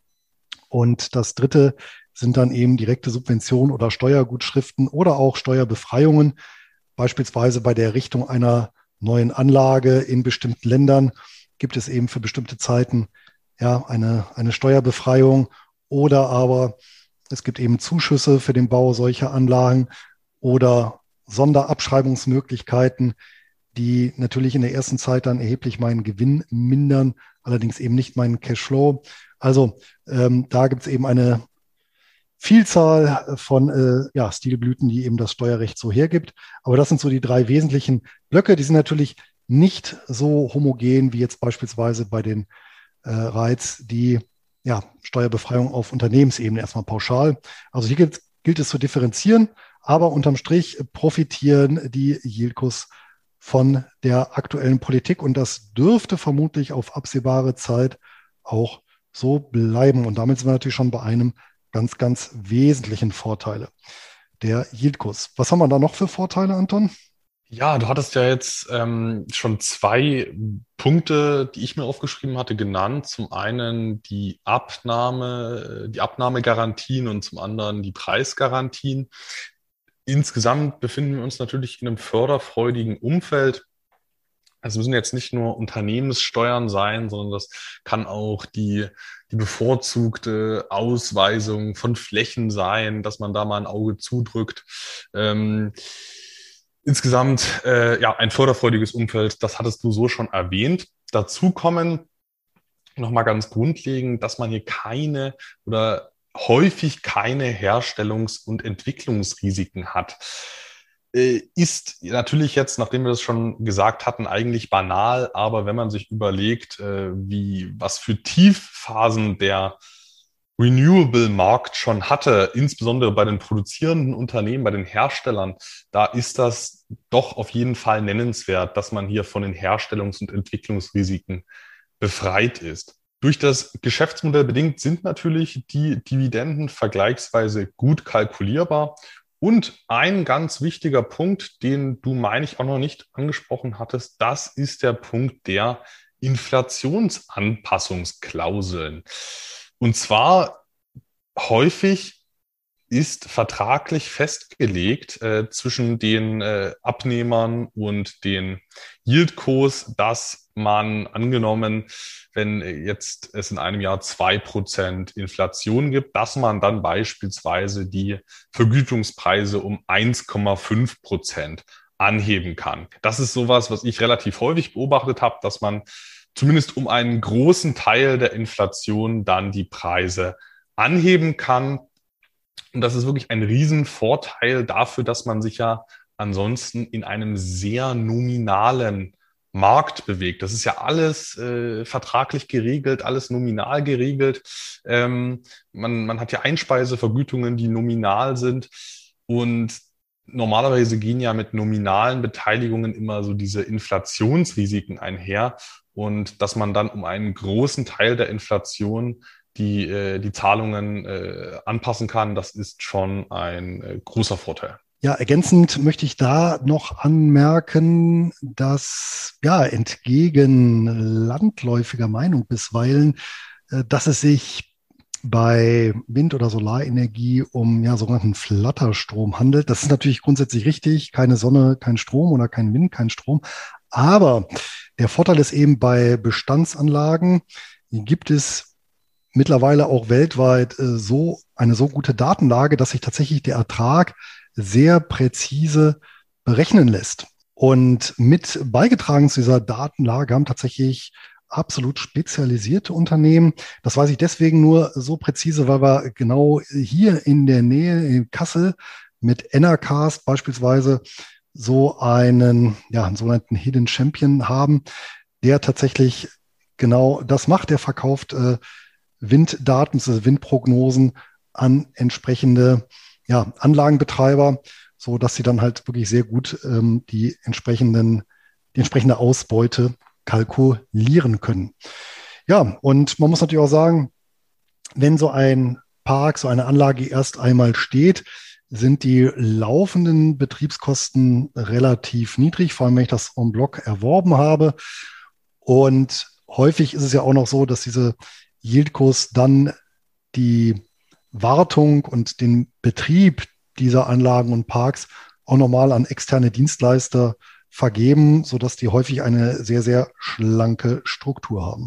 Und das dritte sind dann eben direkte Subventionen oder Steuergutschriften oder auch Steuerbefreiungen, beispielsweise bei der Errichtung einer neuen Anlage in bestimmten Ländern gibt es eben für bestimmte Zeiten ja, eine, eine Steuerbefreiung oder aber es gibt eben Zuschüsse für den Bau solcher Anlagen oder Sonderabschreibungsmöglichkeiten, die natürlich in der ersten Zeit dann erheblich meinen Gewinn mindern, allerdings eben nicht meinen Cashflow. Also ähm, da gibt es eben eine Vielzahl von äh, ja, Stilblüten, die eben das Steuerrecht so hergibt. Aber das sind so die drei wesentlichen Blöcke. Die sind natürlich nicht so homogen wie jetzt beispielsweise bei den äh, REITs, die ja, Steuerbefreiung auf Unternehmensebene erstmal pauschal. Also hier gilt, gilt es zu differenzieren, aber unterm Strich profitieren die Yieldcos von der aktuellen Politik und das dürfte vermutlich auf absehbare Zeit auch so bleiben. Und damit sind wir natürlich schon bei einem ganz, ganz wesentlichen Vorteile der Yieldcos. Was haben wir da noch für Vorteile, Anton? Ja, du hattest ja jetzt ähm, schon zwei Punkte, die ich mir aufgeschrieben hatte, genannt. Zum einen die Abnahme, die Abnahmegarantien und zum anderen die Preisgarantien. Insgesamt befinden wir uns natürlich in einem förderfreudigen Umfeld. Also müssen jetzt nicht nur Unternehmenssteuern sein, sondern das kann auch die, die bevorzugte Ausweisung von Flächen sein, dass man da mal ein Auge zudrückt. Ähm, insgesamt äh, ja ein förderfreudiges Umfeld, das hattest du so schon erwähnt. Dazu kommen nochmal ganz grundlegend, dass man hier keine oder häufig keine Herstellungs- und Entwicklungsrisiken hat. äh, ist natürlich jetzt, nachdem wir das schon gesagt hatten, eigentlich banal, aber wenn man sich überlegt, äh, wie, was für Tiefphasen der Renewable-Markt schon hatte, insbesondere bei den produzierenden Unternehmen, bei den Herstellern, da ist das doch auf jeden Fall nennenswert, dass man hier von den Herstellungs- und Entwicklungsrisiken befreit ist. Durch das Geschäftsmodell bedingt sind natürlich die Dividenden vergleichsweise gut kalkulierbar. Und ein ganz wichtiger Punkt, den du, meine ich, auch noch nicht angesprochen hattest, das ist der Punkt der Inflationsanpassungsklauseln. Und zwar häufig ist vertraglich festgelegt äh, zwischen den äh, Abnehmern und den Yieldcos, dass man angenommen, wenn jetzt es in einem Jahr zwei Prozent Inflation gibt, dass man dann beispielsweise die Vergütungspreise um eins Komma fünf Prozent anheben kann. Das ist sowas, was ich relativ häufig beobachtet habe, dass man zumindest um einen großen Teil der Inflation dann die Preise anheben kann. Und das ist wirklich ein Riesenvorteil dafür, dass man sich ja ansonsten in einem sehr nominalen Markt bewegt. Das ist ja alles äh, vertraglich geregelt, alles nominal geregelt. Ähm, man, man hat ja Einspeisevergütungen, die nominal sind. Und normalerweise gehen ja mit nominalen Beteiligungen immer so diese Inflationsrisiken einher. Und dass man dann um einen großen Teil der Inflation die, äh, die Zahlungen äh, anpassen kann, das ist schon ein äh, großer Vorteil. Ja, ergänzend möchte ich da noch anmerken, dass ja entgegen landläufiger Meinung bisweilen, äh, dass es sich bei Wind- oder Solarenergie um ja sogenannten Flatterstrom handelt. Das ist natürlich grundsätzlich richtig. Keine Sonne, kein Strom oder kein Wind, kein Strom. Aber der Vorteil ist eben bei Bestandsanlagen gibt es mittlerweile auch weltweit äh, so eine so gute Datenlage, dass sich tatsächlich der Ertrag sehr präzise berechnen lässt. Und mit beigetragen zu dieser Datenlage haben tatsächlich absolut spezialisierte Unternehmen. Das weiß ich deswegen nur so präzise, weil wir genau hier in der Nähe in Kassel mit Enercast beispielsweise so einen, ja, einen sogenannten Hidden Champion haben, der tatsächlich genau das macht. Der verkauft äh, Winddaten, also Windprognosen an entsprechende ja, Anlagenbetreiber, so dass sie dann halt wirklich sehr gut ähm, die entsprechenden, die entsprechende Ausbeute kalkulieren können. Ja, und man muss natürlich auch sagen, wenn so ein Park, so eine Anlage erst einmal steht, sind die laufenden Betriebskosten relativ niedrig, vor allem wenn ich das en bloc erworben habe. Und häufig ist es ja auch noch so, dass diese Yieldcos dann die Wartung und den Betrieb dieser Anlagen und Parks auch nochmal an externe Dienstleister vergeben, sodass die häufig eine sehr, sehr schlanke Struktur haben.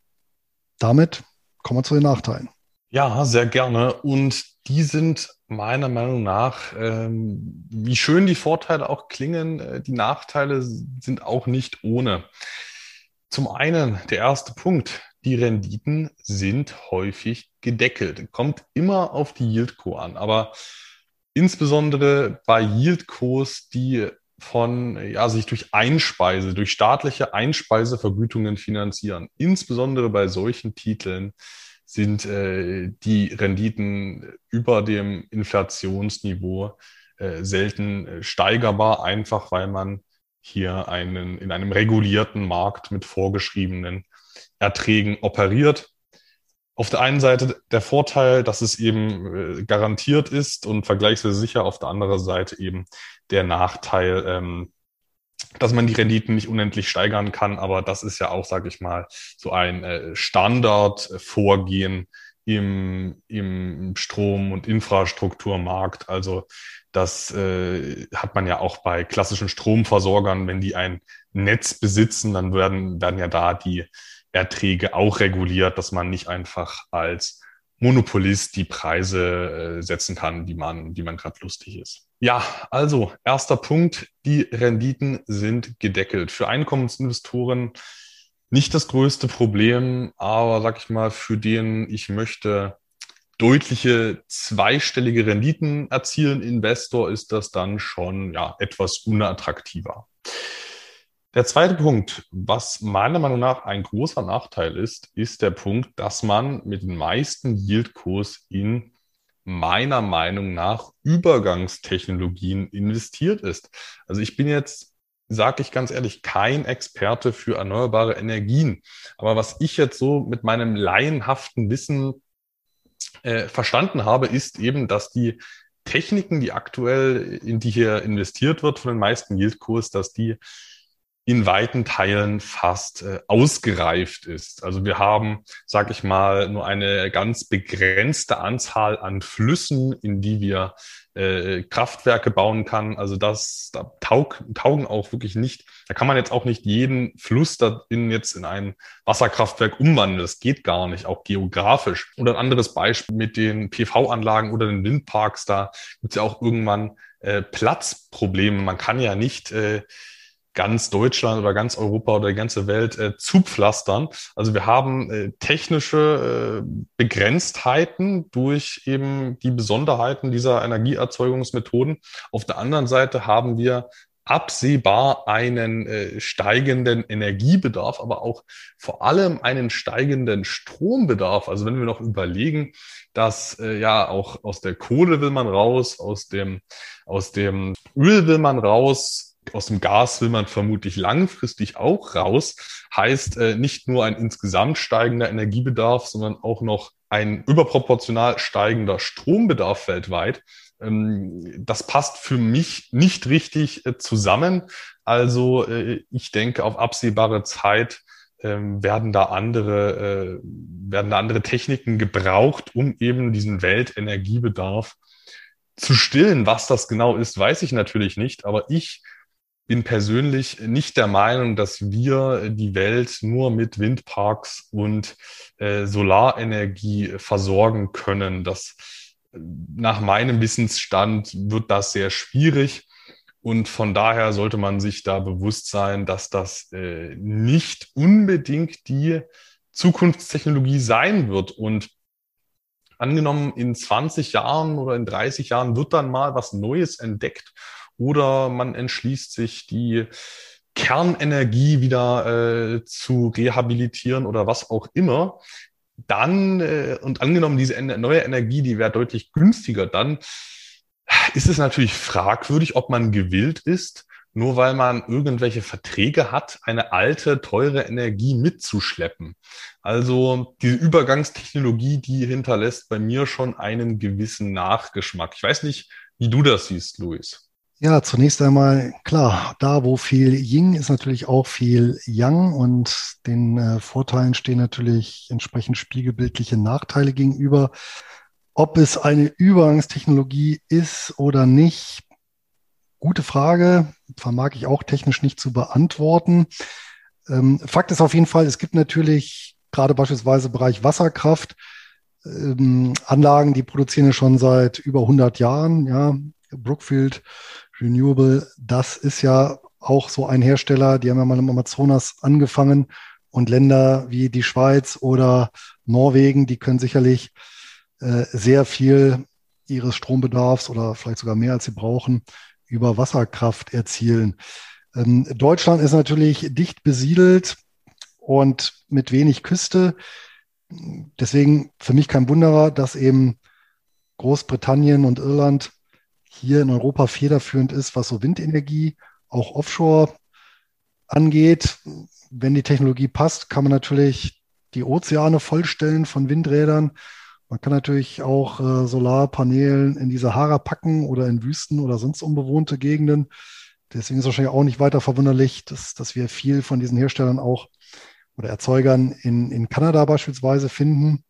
Damit kommen wir zu den Nachteilen. Ja, sehr gerne. Und die sind meiner Meinung nach, ähm, wie schön die Vorteile auch klingen, äh, die Nachteile sind auch nicht ohne. Zum einen, der erste Punkt, die Renditen sind häufig gedeckelt. Kommt immer auf die Yieldco an, aber insbesondere bei Yieldcos, die von, ja, sich durch Einspeise, durch staatliche Einspeisevergütungen finanzieren, insbesondere bei solchen Titeln, sind äh, die Renditen über dem Inflationsniveau äh, selten äh, steigerbar, einfach weil man hier einen, in einem regulierten Markt mit vorgeschriebenen Erträgen operiert. Auf der einen Seite der Vorteil, dass es eben äh, garantiert ist und vergleichsweise sicher, auf der anderen Seite eben der Nachteil, ähm, dass man die Renditen nicht unendlich steigern kann, aber das ist ja auch, sage ich mal, so ein äh, Standardvorgehen im, im Strom- und Infrastrukturmarkt. Also das äh, hat man ja auch bei klassischen Stromversorgern, wenn die ein Netz besitzen, dann werden, werden ja da die Erträge auch reguliert, dass man nicht einfach als Monopolist die Preise äh, setzen kann, die man, die man gerade lustig ist. Ja, also erster Punkt, die Renditen sind gedeckelt. Für Einkommensinvestoren nicht das größte Problem, aber sag ich mal, für den ich möchte deutliche zweistellige Renditen erzielen Investor, ist das dann schon ja etwas unattraktiver. Der zweite Punkt, was meiner Meinung nach ein großer Nachteil ist, ist der Punkt, dass man mit den meisten Yieldcos in meiner Meinung nach Übergangstechnologien investiert ist. Also ich bin jetzt, sage ich ganz ehrlich, kein Experte für erneuerbare Energien. Aber was ich jetzt so mit meinem laienhaften Wissen äh, verstanden habe, ist eben, dass die Techniken, die aktuell, in die hier investiert wird von den meisten Yieldcos, dass die in weiten Teilen fast äh, ausgereift ist. Also wir haben, sag ich mal, nur eine ganz begrenzte Anzahl an Flüssen, in die wir äh, Kraftwerke bauen kann. Also das da taug, taugen auch wirklich nicht. Da kann man jetzt auch nicht jeden Fluss da in jetzt in ein Wasserkraftwerk umwandeln. Das geht gar nicht, auch geografisch. Oder ein anderes Beispiel mit den P V-Anlagen oder den Windparks. Da gibt es ja auch irgendwann äh, Platzprobleme. Man kann ja nicht äh, ganz Deutschland oder ganz Europa oder die ganze Welt äh, zupflastern. Also wir haben äh, technische äh, Begrenztheiten durch eben die Besonderheiten dieser Energieerzeugungsmethoden. Auf der anderen Seite haben wir absehbar einen äh, steigenden Energiebedarf, aber auch vor allem einen steigenden Strombedarf. Also wenn wir noch überlegen, dass äh, ja auch aus der Kohle will man raus, aus dem, aus dem Öl will man raus, aus dem Gas will man vermutlich langfristig auch raus. Heißt äh, nicht nur ein insgesamt steigender Energiebedarf, sondern auch noch ein überproportional steigender Strombedarf weltweit. Ähm, das passt für mich nicht richtig äh, zusammen. Also äh, ich denke, auf absehbare Zeit äh, werden da andere, äh, werden da andere Techniken gebraucht, um eben diesen Weltenergiebedarf zu stillen. Was das genau ist, weiß ich natürlich nicht, aber ich bin persönlich nicht der Meinung, dass wir die Welt nur mit Windparks und äh, Solarenergie versorgen können. Das, nach meinem Wissensstand wird das sehr schwierig und von daher sollte man sich da bewusst sein, dass das äh, nicht unbedingt die Zukunftstechnologie sein wird. Und angenommen, in zwanzig Jahren oder in dreißig Jahren wird dann mal was Neues entdeckt. Oder man entschließt sich, die Kernenergie wieder äh, zu rehabilitieren oder was auch immer. Dann, äh, und angenommen, diese neue Energie, die wäre deutlich günstiger, dann ist es natürlich fragwürdig, ob man gewillt ist, nur weil man irgendwelche Verträge hat, eine alte, teure Energie mitzuschleppen. Also diese Übergangstechnologie, die hinterlässt bei mir schon einen gewissen Nachgeschmack. Ich weiß nicht, wie du das siehst, Luis. Ja, zunächst einmal, klar, da wo viel Yin ist natürlich auch viel Yang und den äh, Vorteilen stehen natürlich entsprechend spiegelbildliche Nachteile gegenüber. Ob es eine Übergangstechnologie ist oder nicht, gute Frage, vermag ich auch technisch nicht zu beantworten. Ähm, Fakt ist auf jeden Fall, es gibt natürlich gerade beispielsweise im Bereich Wasserkraft ähm, Anlagen, die produzieren ja schon seit über hundert Jahren, ja, Brookfield Renewable, das ist ja auch so ein Hersteller, die haben ja mal im Amazonas angefangen und Länder wie die Schweiz oder Norwegen, die können sicherlich äh, sehr viel ihres Strombedarfs oder vielleicht sogar mehr als sie brauchen, über Wasserkraft erzielen. Ähm, Deutschland ist natürlich dicht besiedelt und mit wenig Küste. Deswegen für mich kein Wunderer, dass eben Großbritannien und Irland hier in Europa federführend ist, was so Windenergie, auch Offshore angeht. Wenn die Technologie passt, kann man natürlich die Ozeane vollstellen von Windrädern. Man kann natürlich auch äh, Solarpanelen in die Sahara packen oder in Wüsten oder sonst unbewohnte Gegenden. Deswegen ist es wahrscheinlich auch nicht weiter verwunderlich, dass, dass wir viel von diesen Herstellern auch oder Erzeugern in, in Kanada beispielsweise finden.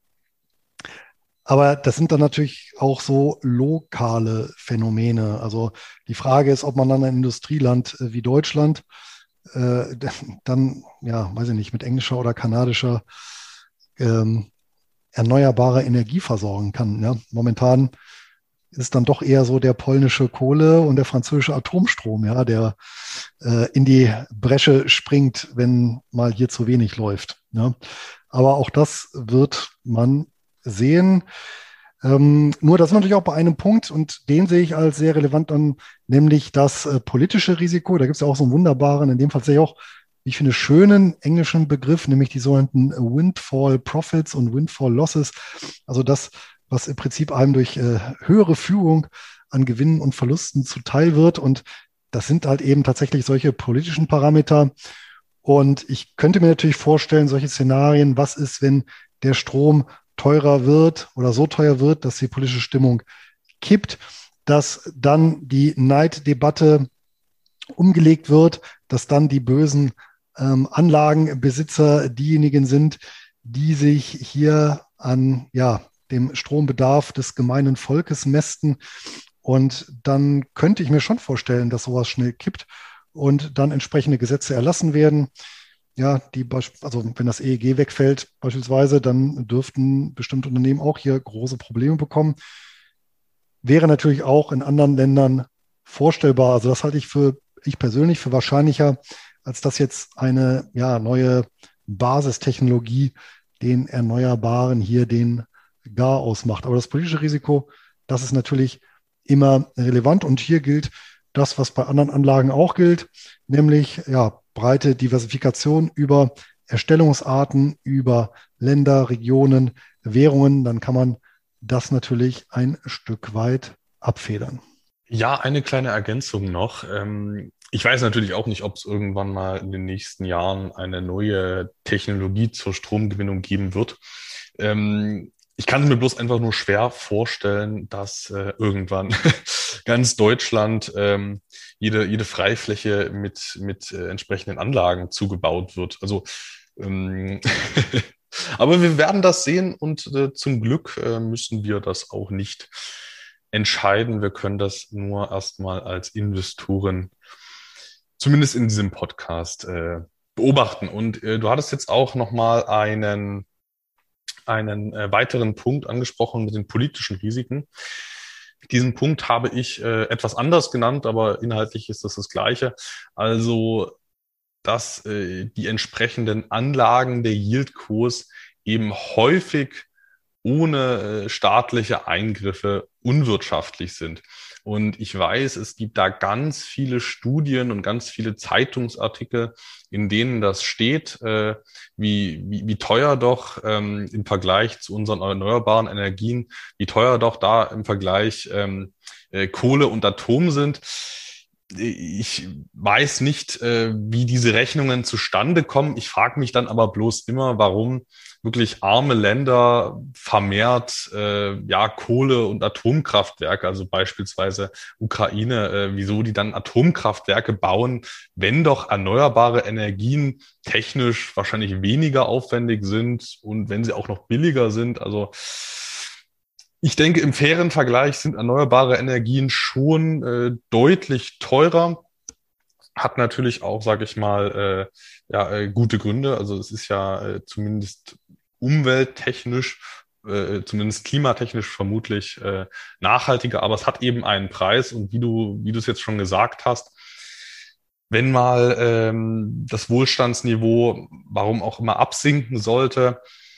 Aber das sind dann natürlich auch so lokale Phänomene. Also die Frage ist, ob man dann ein Industrieland wie Deutschland äh, dann, ja, weiß ich nicht, mit englischer oder kanadischer ähm, erneuerbarer Energie versorgen kann. Ja? Momentan ist dann doch eher so der polnische Kohle und der französische Atomstrom, ja, der äh, in die Bresche springt, wenn mal hier zu wenig läuft. Ja? Aber auch das wird man sehen. Ähm, nur das ist natürlich auch bei einem Punkt und den sehe ich als sehr relevant an, nämlich das äh, politische Risiko. Da gibt es ja auch so einen wunderbaren, in dem Fall sehe ich auch, wie ich finde, schönen englischen Begriff, nämlich die sogenannten Windfall Profits und Windfall Losses. Also das, was im Prinzip einem durch äh, höhere Führung an Gewinnen und Verlusten zuteil wird. Und das sind halt eben tatsächlich solche politischen Parameter. Und ich könnte mir natürlich vorstellen, solche Szenarien, was ist, wenn der Strom teurer wird oder so teuer wird, dass die politische Stimmung kippt, dass dann die Neiddebatte umgelegt wird, dass dann die bösen ähm, Anlagenbesitzer diejenigen sind, die sich hier an ja, dem Strombedarf des gemeinen Volkes mästen. Und dann könnte ich mir schon vorstellen, dass sowas schnell kippt und dann entsprechende Gesetze erlassen werden. Ja, die, also wenn das E E G wegfällt beispielsweise, dann dürften bestimmte Unternehmen auch hier große Probleme bekommen. Wäre natürlich auch in anderen Ländern vorstellbar. Also das halte ich für, ich persönlich für wahrscheinlicher, als dass jetzt eine ja, neue Basistechnologie den Erneuerbaren hier den Gar ausmacht. Aber das politische Risiko, das ist natürlich immer relevant. Und hier gilt das, was bei anderen Anlagen auch gilt, nämlich ja, breite Diversifikation über Erstellungsarten, über Länder, Regionen, Währungen. Dann kann man das natürlich ein Stück weit abfedern. Ja, eine kleine Ergänzung noch. Ähm, ich weiß natürlich auch nicht, ob es irgendwann mal in den nächsten Jahren eine neue Technologie zur Stromgewinnung geben wird. Ähm, ich kann es mir bloß einfach nur schwer vorstellen, dass äh, irgendwann ganz Deutschland ähm, jede, jede Freifläche mit, mit äh, entsprechenden Anlagen zugebaut wird. Also ähm, aber wir werden das sehen und äh, zum Glück äh, müssen wir das auch nicht entscheiden. Wir können das nur erstmal als Investoren, zumindest in diesem Podcast, äh, beobachten. Und äh, du hattest jetzt auch nochmal einen, einen äh, weiteren Punkt angesprochen mit den politischen Risiken. Diesen Punkt habe ich äh, etwas anders genannt, aber inhaltlich ist das das Gleiche. Also dass äh, die entsprechenden Anlagen der Yieldcos eben häufig ohne äh, staatliche Eingriffe unwirtschaftlich sind. Und ich weiß, es gibt da ganz viele Studien und ganz viele Zeitungsartikel, in denen das steht, äh, wie, wie, wie teuer doch ähm, im Vergleich zu unseren erneuerbaren Energien, wie teuer doch da im Vergleich ähm, äh, Kohle und Atom sind. Ich weiß nicht, äh, wie diese Rechnungen zustande kommen. Ich frage mich dann aber bloß immer, warum wirklich arme Länder vermehrt äh, ja Kohle- und Atomkraftwerke, also beispielsweise Ukraine, äh, wieso die dann Atomkraftwerke bauen, wenn doch erneuerbare Energien technisch wahrscheinlich weniger aufwendig sind und wenn sie auch noch billiger sind. Also ich denke, im fairen Vergleich sind erneuerbare Energien schon äh, deutlich teurer. Hat natürlich auch, sage ich mal, äh, ja, äh, gute Gründe. Also es ist ja äh, zumindest umwelttechnisch, äh, zumindest klimatechnisch vermutlich äh, nachhaltiger, aber es hat eben einen Preis. Und wie du, wie du es jetzt schon gesagt hast, wenn mal ähm, das Wohlstandsniveau, warum auch immer, absinken sollte,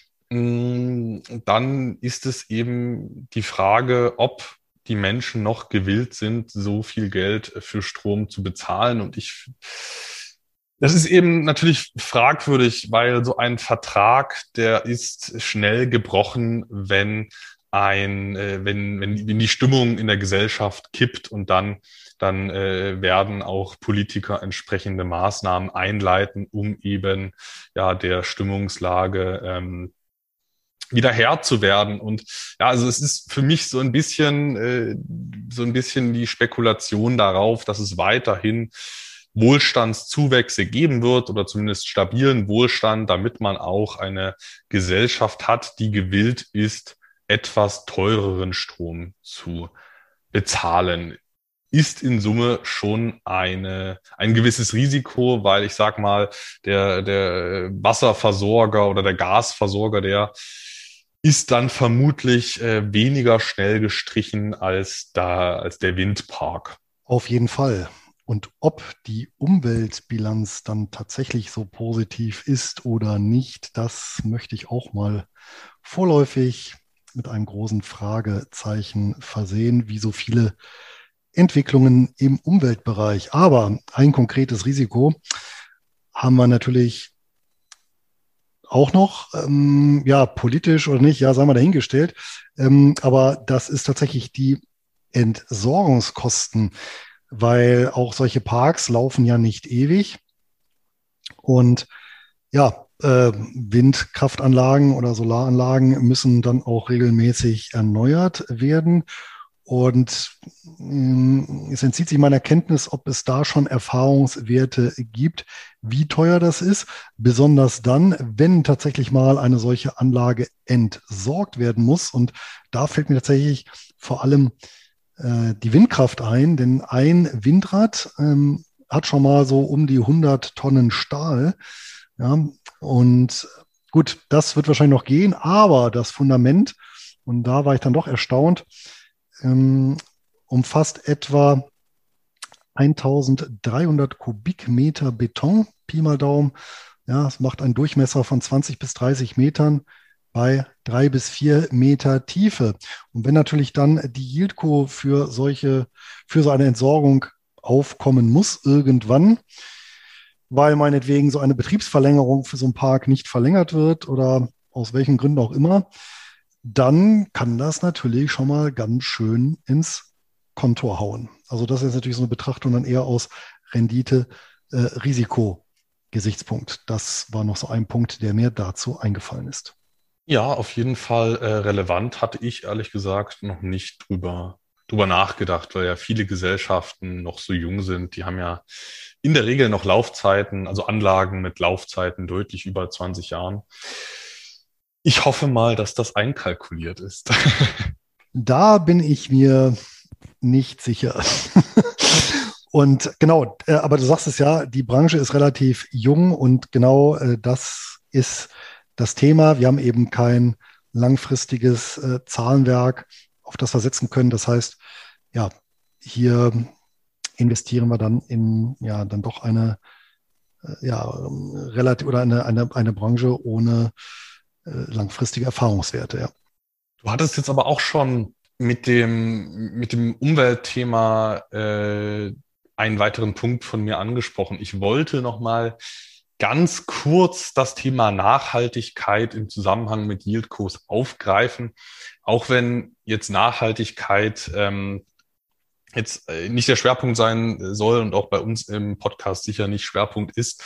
dann ist es eben die Frage, ob die Menschen noch gewillt sind, so viel Geld für Strom zu bezahlen. Und ich, das ist eben natürlich fragwürdig, weil so ein Vertrag, der ist schnell gebrochen, wenn ein, äh, wenn, wenn, wenn die Stimmung in der Gesellschaft kippt und dann dann äh, werden auch Politiker entsprechende Maßnahmen einleiten, um eben ja der Stimmungslage ähm, wieder Herr zu werden. Und ja, also es ist für mich so ein bisschen, äh, so ein bisschen die Spekulation darauf, dass es weiterhin Wohlstandszuwächse geben wird oder zumindest stabilen Wohlstand, damit man auch eine Gesellschaft hat, die gewillt ist, etwas teureren Strom zu bezahlen. Ist in Summe schon eine, ein gewisses Risiko, weil ich sag mal, der, der Wasserversorger oder der Gasversorger, der ist dann vermutlich äh, weniger schnell gestrichen als da, als der Windpark. Auf jeden Fall. Und ob die Umweltbilanz dann tatsächlich so positiv ist oder nicht, das möchte ich auch mal vorläufig mit einem großen Fragezeichen versehen, wie so viele Entwicklungen im Umweltbereich. Aber ein konkretes Risiko haben wir natürlich auch noch, ähm, ja, politisch oder nicht, ja, sagen wir dahingestellt. Ähm, aber das ist tatsächlich die Entsorgungskosten, weil auch solche Parks laufen ja nicht ewig. Und ja, äh, Windkraftanlagen oder Solaranlagen müssen dann auch regelmäßig erneuert werden. Und mh, es entzieht sich meiner Kenntnis, ob es da schon Erfahrungswerte gibt, wie teuer das ist. Besonders dann, wenn tatsächlich mal eine solche Anlage entsorgt werden muss. Und da fällt mir tatsächlich vor allem äh, die Windkraft ein, denn ein Windrad ähm, hat schon mal so um die hundert Tonnen Stahl. Ja, und gut, das wird wahrscheinlich noch gehen, aber das Fundament, und da war ich dann doch erstaunt, ähm, umfasst etwa eintausenddreihundert Kubikmeter Beton, Pi mal Daumen. Ja, es macht einen Durchmesser von zwanzig bis dreißig Metern bei drei bis vier Meter Tiefe. Und wenn natürlich dann die Yieldco für solche, für so eine Entsorgung aufkommen muss irgendwann, weil meinetwegen so eine Betriebsverlängerung für so einen Park nicht verlängert wird oder aus welchen Gründen auch immer, dann kann das natürlich schon mal ganz schön ins Kontor hauen. Also das ist natürlich so eine Betrachtung dann eher aus Rendite-Risiko-Gesichtspunkt. Das war noch so ein Punkt, der mir dazu eingefallen ist. Ja, auf jeden Fall äh, relevant, hatte ich ehrlich gesagt noch nicht drüber, drüber nachgedacht, weil ja viele Gesellschaften noch so jung sind. Die haben ja in der Regel noch Laufzeiten, also Anlagen mit Laufzeiten deutlich über zwanzig Jahren. Ich hoffe mal, dass das einkalkuliert ist. Da bin ich mir nicht sicher. Und genau, äh, aber du sagst es ja, die Branche ist relativ jung und genau äh, das ist das Thema. Wir haben eben kein langfristiges äh, Zahlenwerk, auf das wir setzen können. Das heißt, ja, hier investieren wir dann in ja dann doch eine äh, ja relativ oder eine, eine, eine Branche ohne äh, langfristige Erfahrungswerte, ja. Du hattest jetzt aber auch schon mit dem, mit dem Umweltthema äh, einen weiteren Punkt von mir angesprochen. Ich wollte noch mal ganz kurz das Thema Nachhaltigkeit im Zusammenhang mit Yieldcos aufgreifen, auch wenn jetzt Nachhaltigkeit ähm, jetzt äh, nicht der Schwerpunkt sein soll und auch bei uns im Podcast sicher nicht Schwerpunkt ist.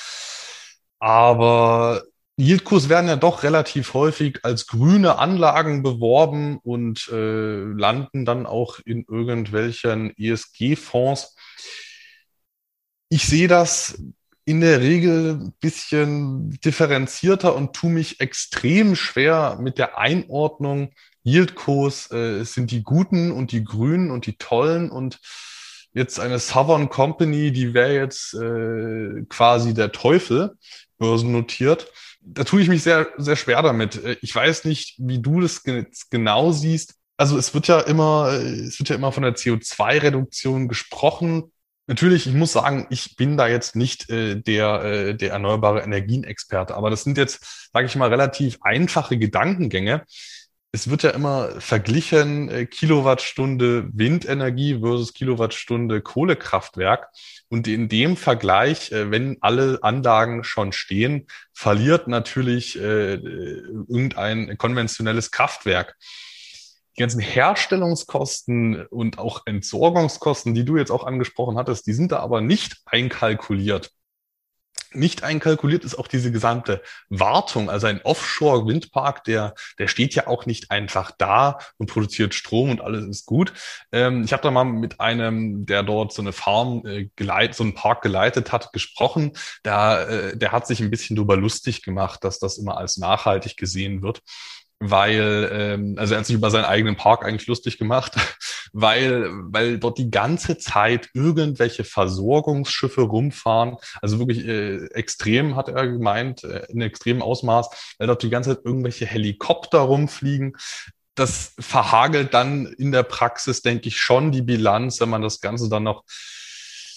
Aber Yieldcos werden ja doch relativ häufig als grüne Anlagen beworben und äh, landen dann auch in irgendwelchen E S G-Fonds. Ich sehe das in der Regel ein bisschen differenzierter und tue mich extrem schwer mit der Einordnung. Yieldcos äh, sind die Guten und die Grünen und die Tollen und jetzt eine Southern Company, die wäre jetzt äh, quasi der Teufel, börsennotiert. Da tue ich mich sehr, sehr schwer damit. Ich weiß nicht, wie du das ge- genau siehst. Also es wird ja immer, es wird ja immer von der C O zwei Reduktion gesprochen. Natürlich, ich muss sagen, ich bin da jetzt nicht äh, der, äh, der erneuerbare Energien-Experte, aber das sind jetzt, sage ich mal, relativ einfache Gedankengänge. Es wird ja immer verglichen, äh, Kilowattstunde Windenergie versus Kilowattstunde Kohlekraftwerk. Und in dem Vergleich, äh, wenn alle Anlagen schon stehen, verliert natürlich äh, irgendein konventionelles Kraftwerk. Die ganzen Herstellungskosten und auch Entsorgungskosten, die du jetzt auch angesprochen hattest, die sind da aber nicht einkalkuliert. Nicht einkalkuliert ist auch diese gesamte Wartung. Also ein Offshore-Windpark, der, der steht ja auch nicht einfach da und produziert Strom und alles ist gut. Ähm, ich habe da mal mit einem, der dort so eine Farm äh, geleitet, so einen Park geleitet hat, gesprochen. Da, äh, der hat sich ein bisschen drüber lustig gemacht, dass das immer als nachhaltig gesehen wird. Weil, ähm, also er hat sich über seinen eigenen Park eigentlich lustig gemacht, weil, weil dort die ganze Zeit irgendwelche Versorgungsschiffe rumfahren, also wirklich äh, extrem, hat er gemeint, äh, in extremem Ausmaß, weil dort die ganze Zeit irgendwelche Helikopter rumfliegen. Das verhagelt dann in der Praxis, denke ich, schon die Bilanz, wenn man das Ganze dann noch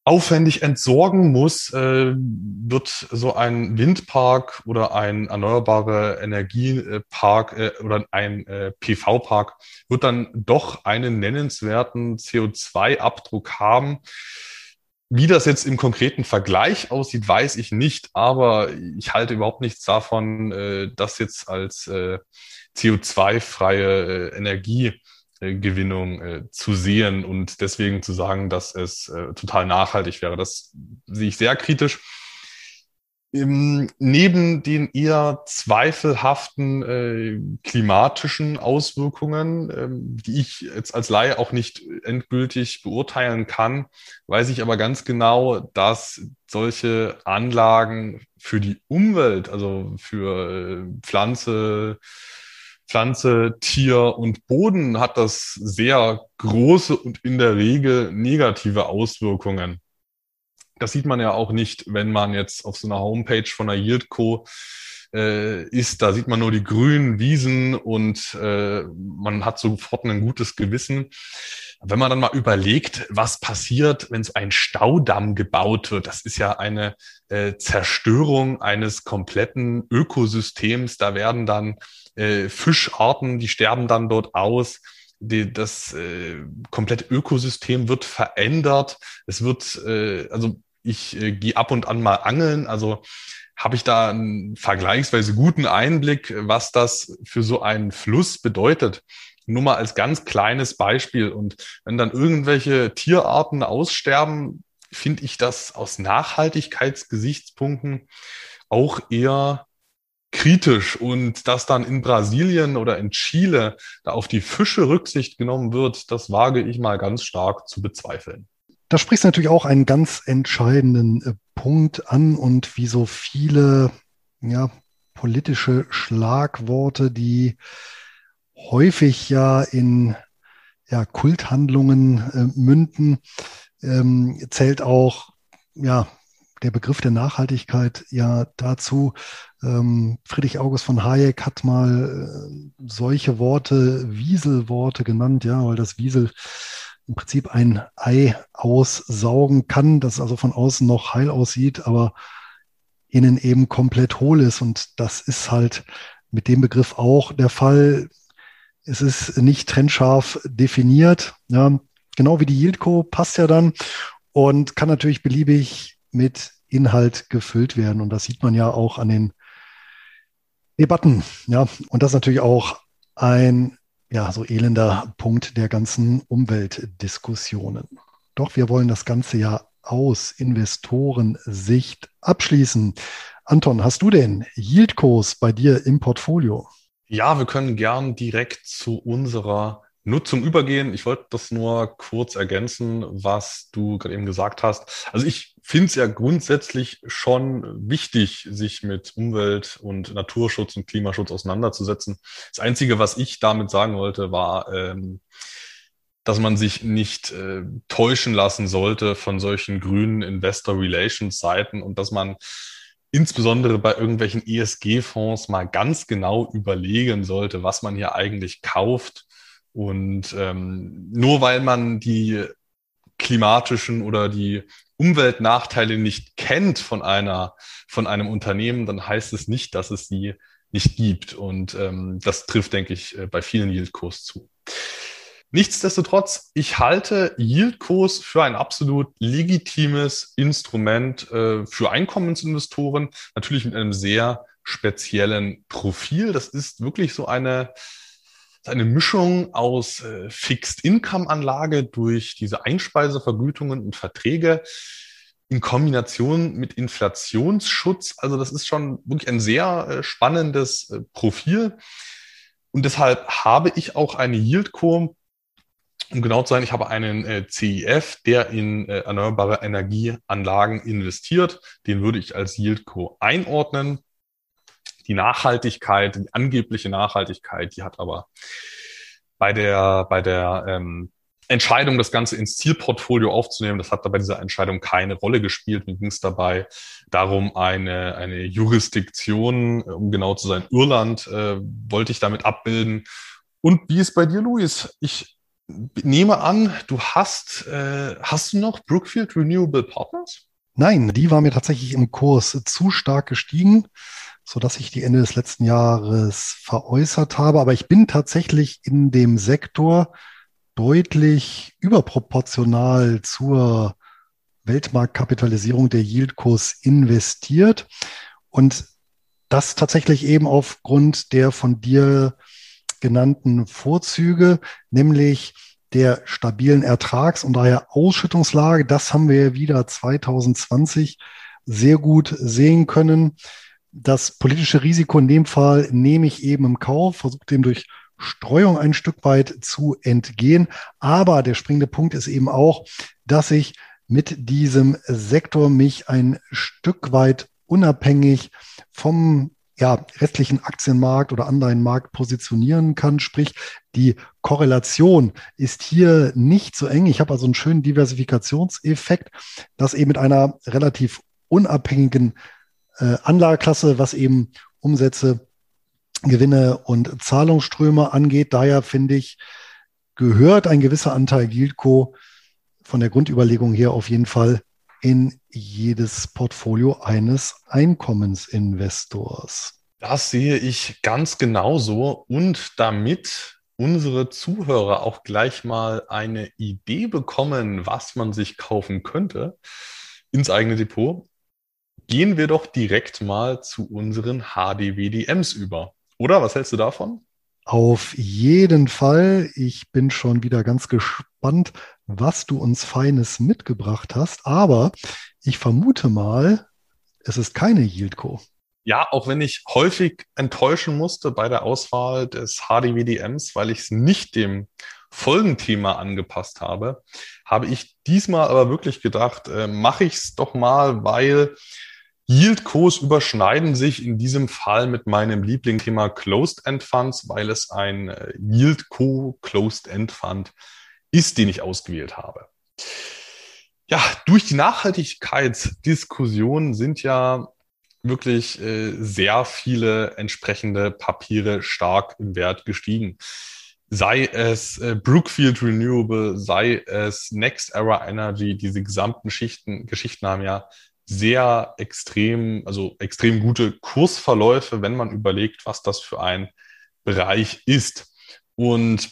aufwendig entsorgen muss, äh, wird so ein Windpark oder ein erneuerbare Energiepark äh, oder ein äh, P V-Park wird dann doch einen nennenswerten C O zwei Abdruck haben. Wie das jetzt im konkreten Vergleich aussieht, weiß ich nicht, aber ich halte überhaupt nichts davon, äh, das jetzt als äh, C O zwei freie äh, Energie Gewinnung äh, zu sehen und deswegen zu sagen, dass es äh, total nachhaltig wäre. Das sehe ich sehr kritisch. Im, neben den eher zweifelhaften äh, klimatischen Auswirkungen, ähm, die ich jetzt als Laie auch nicht endgültig beurteilen kann, weiß ich aber ganz genau, dass solche Anlagen für die Umwelt, also für äh, Pflanze, Pflanze, Tier und Boden hat das sehr große und in der Regel negative Auswirkungen. Das sieht man ja auch nicht, wenn man jetzt auf so einer Homepage von einer Yieldco äh, ist. Da sieht man nur die grünen Wiesen und äh, man hat sofort ein gutes Gewissen. Wenn man dann mal überlegt, was passiert, wenn so ein Staudamm gebaut wird, das ist ja eine äh, Zerstörung eines kompletten Ökosystems. Da werden dann äh, Fischarten, die sterben dann dort aus. Die, das äh, komplette Ökosystem wird verändert. Es wird, äh, also ich äh, gehe ab und an mal angeln, also habe ich da einen vergleichsweise guten Einblick, was das für so einen Fluss bedeutet. Nur mal als ganz kleines Beispiel. Und wenn dann irgendwelche Tierarten aussterben, finde ich das aus Nachhaltigkeitsgesichtspunkten auch eher kritisch. Und dass dann in Brasilien oder in Chile da auf die Fische Rücksicht genommen wird, das wage ich mal ganz stark zu bezweifeln. Da sprichst du natürlich auch einen ganz entscheidenden äh, Punkt an und wie so viele ja, politische Schlagworte, die häufig ja in ja, Kulthandlungen äh, münden, ähm, zählt auch ja, der Begriff der Nachhaltigkeit ja dazu. Ähm, Friedrich August von Hayek hat mal äh, solche Worte, Wieselworte genannt, ja, weil das Wiesel im Prinzip ein Ei aussaugen kann, das also von außen noch heil aussieht, aber innen eben komplett hohl ist. Und das ist halt mit dem Begriff auch der Fall. Es ist nicht trennscharf definiert. Ja, genau wie die Yieldco passt ja dann und kann natürlich beliebig mit Inhalt gefüllt werden. Und das sieht man ja auch an den Debatten. Ja, und das ist natürlich auch ein ja, so elender Punkt der ganzen Umweltdiskussionen. Doch wir wollen das Ganze ja aus Investorensicht abschließen. Anton, hast du denn Yieldcos bei dir im Portfolio? Ja, wir können gern direkt zu unserer Nutzung übergehen. Ich wollte das nur kurz ergänzen, was du gerade eben gesagt hast. Also ich finde es ja grundsätzlich schon wichtig, sich mit Umwelt- und Naturschutz und Klimaschutz auseinanderzusetzen. Das Einzige, was ich damit sagen wollte, war, ähm, dass man sich nicht äh, täuschen lassen sollte von solchen grünen Investor Relations Seiten und dass man insbesondere bei irgendwelchen E S G-Fonds mal ganz genau überlegen sollte, was man hier eigentlich kauft. Und ähm, nur weil man die klimatischen oder die Umweltnachteile nicht kennt von einer von einem Unternehmen, dann heißt es nicht, dass es sie nicht gibt. Und ähm, das trifft, denke ich, bei vielen Yieldcos zu. Nichtsdestotrotz, ich halte Yieldcos für ein absolut legitimes Instrument äh, für Einkommensinvestoren, natürlich mit einem sehr speziellen Profil. Das ist wirklich so eine eine Mischung aus äh, Fixed-Income-Anlage durch diese Einspeisevergütungen und Verträge in Kombination mit Inflationsschutz. Also das ist schon wirklich ein sehr äh, spannendes äh, Profil. Und deshalb habe ich auch eine Yieldco, um genau zu sein, ich habe einen äh, C I F, der in äh, erneuerbare Energieanlagen investiert. Den würde ich als Yieldco einordnen. Die Nachhaltigkeit, die angebliche Nachhaltigkeit, die hat aber bei der, bei der ähm, Entscheidung, das Ganze ins Zielportfolio aufzunehmen, das hat da bei dieser Entscheidung keine Rolle gespielt. Mir ging es dabei darum, eine, eine Jurisdiktion, um genau zu sein, Irland, äh, wollte ich damit abbilden. Und wie ist bei dir, Luis? Ich Nehme an, du hast, äh, hast du noch Brookfield Renewable Partners? Nein, die war mir tatsächlich im Kurs zu stark gestiegen, sodass ich die Ende des letzten Jahres veräußert habe. Aber ich bin tatsächlich in dem Sektor deutlich überproportional zur Weltmarktkapitalisierung der Yieldcos investiert. Und das tatsächlich eben aufgrund der von dir genannten Vorzüge, nämlich der stabilen Ertrags- und daher Ausschüttungslage. Das haben wir wieder zwanzig zwanzig sehr gut sehen können. Das politische Risiko in dem Fall nehme ich eben im Kauf, versuche dem durch Streuung ein Stück weit zu entgehen. Aber der springende Punkt ist eben auch, dass ich mit diesem Sektor mich ein Stück weit unabhängig vom ja, restlichen Aktienmarkt oder Anleihenmarkt positionieren kann. Sprich, die Korrelation ist hier nicht so eng. Ich habe also einen schönen Diversifikationseffekt, das eben mit einer relativ unabhängigen äh, Anlageklasse, was eben Umsätze, Gewinne und Zahlungsströme angeht. Daher finde ich, gehört ein gewisser Anteil Yieldco von der Grundüberlegung her auf jeden Fall in jedes Portfolio eines Einkommensinvestors. Das sehe ich ganz genauso. Und damit unsere Zuhörer auch gleich mal eine Idee bekommen, was man sich kaufen könnte ins eigene Depot, gehen wir doch direkt mal zu unseren H D W D Ms über. Oder was hältst du davon? Auf jeden Fall. Ich bin schon wieder ganz gespannt, was du uns Feines mitgebracht hast. Aber ich vermute mal, es ist keine Yieldco. Ja, auch wenn ich häufig enttäuschen musste bei der Auswahl des H D W D Ms, weil ich es nicht dem Folgenthema angepasst habe, habe ich diesmal aber wirklich gedacht, äh, mache ich es doch mal, weil Yieldcos überschneiden sich in diesem Fall mit meinem Lieblingsthema Closed-End Funds, weil es ein äh, Yieldco Closed-End Fund ist, den ich ausgewählt habe. Ja, durch die Nachhaltigkeitsdiskussion sind ja wirklich äh, sehr viele entsprechende Papiere stark im Wert gestiegen. Sei es äh, Brookfield Renewable, sei es Next Era Energy, diese gesamten Schichten, Geschichten haben ja sehr extrem, also extrem gute Kursverläufe, wenn man überlegt, was das für ein Bereich ist. Und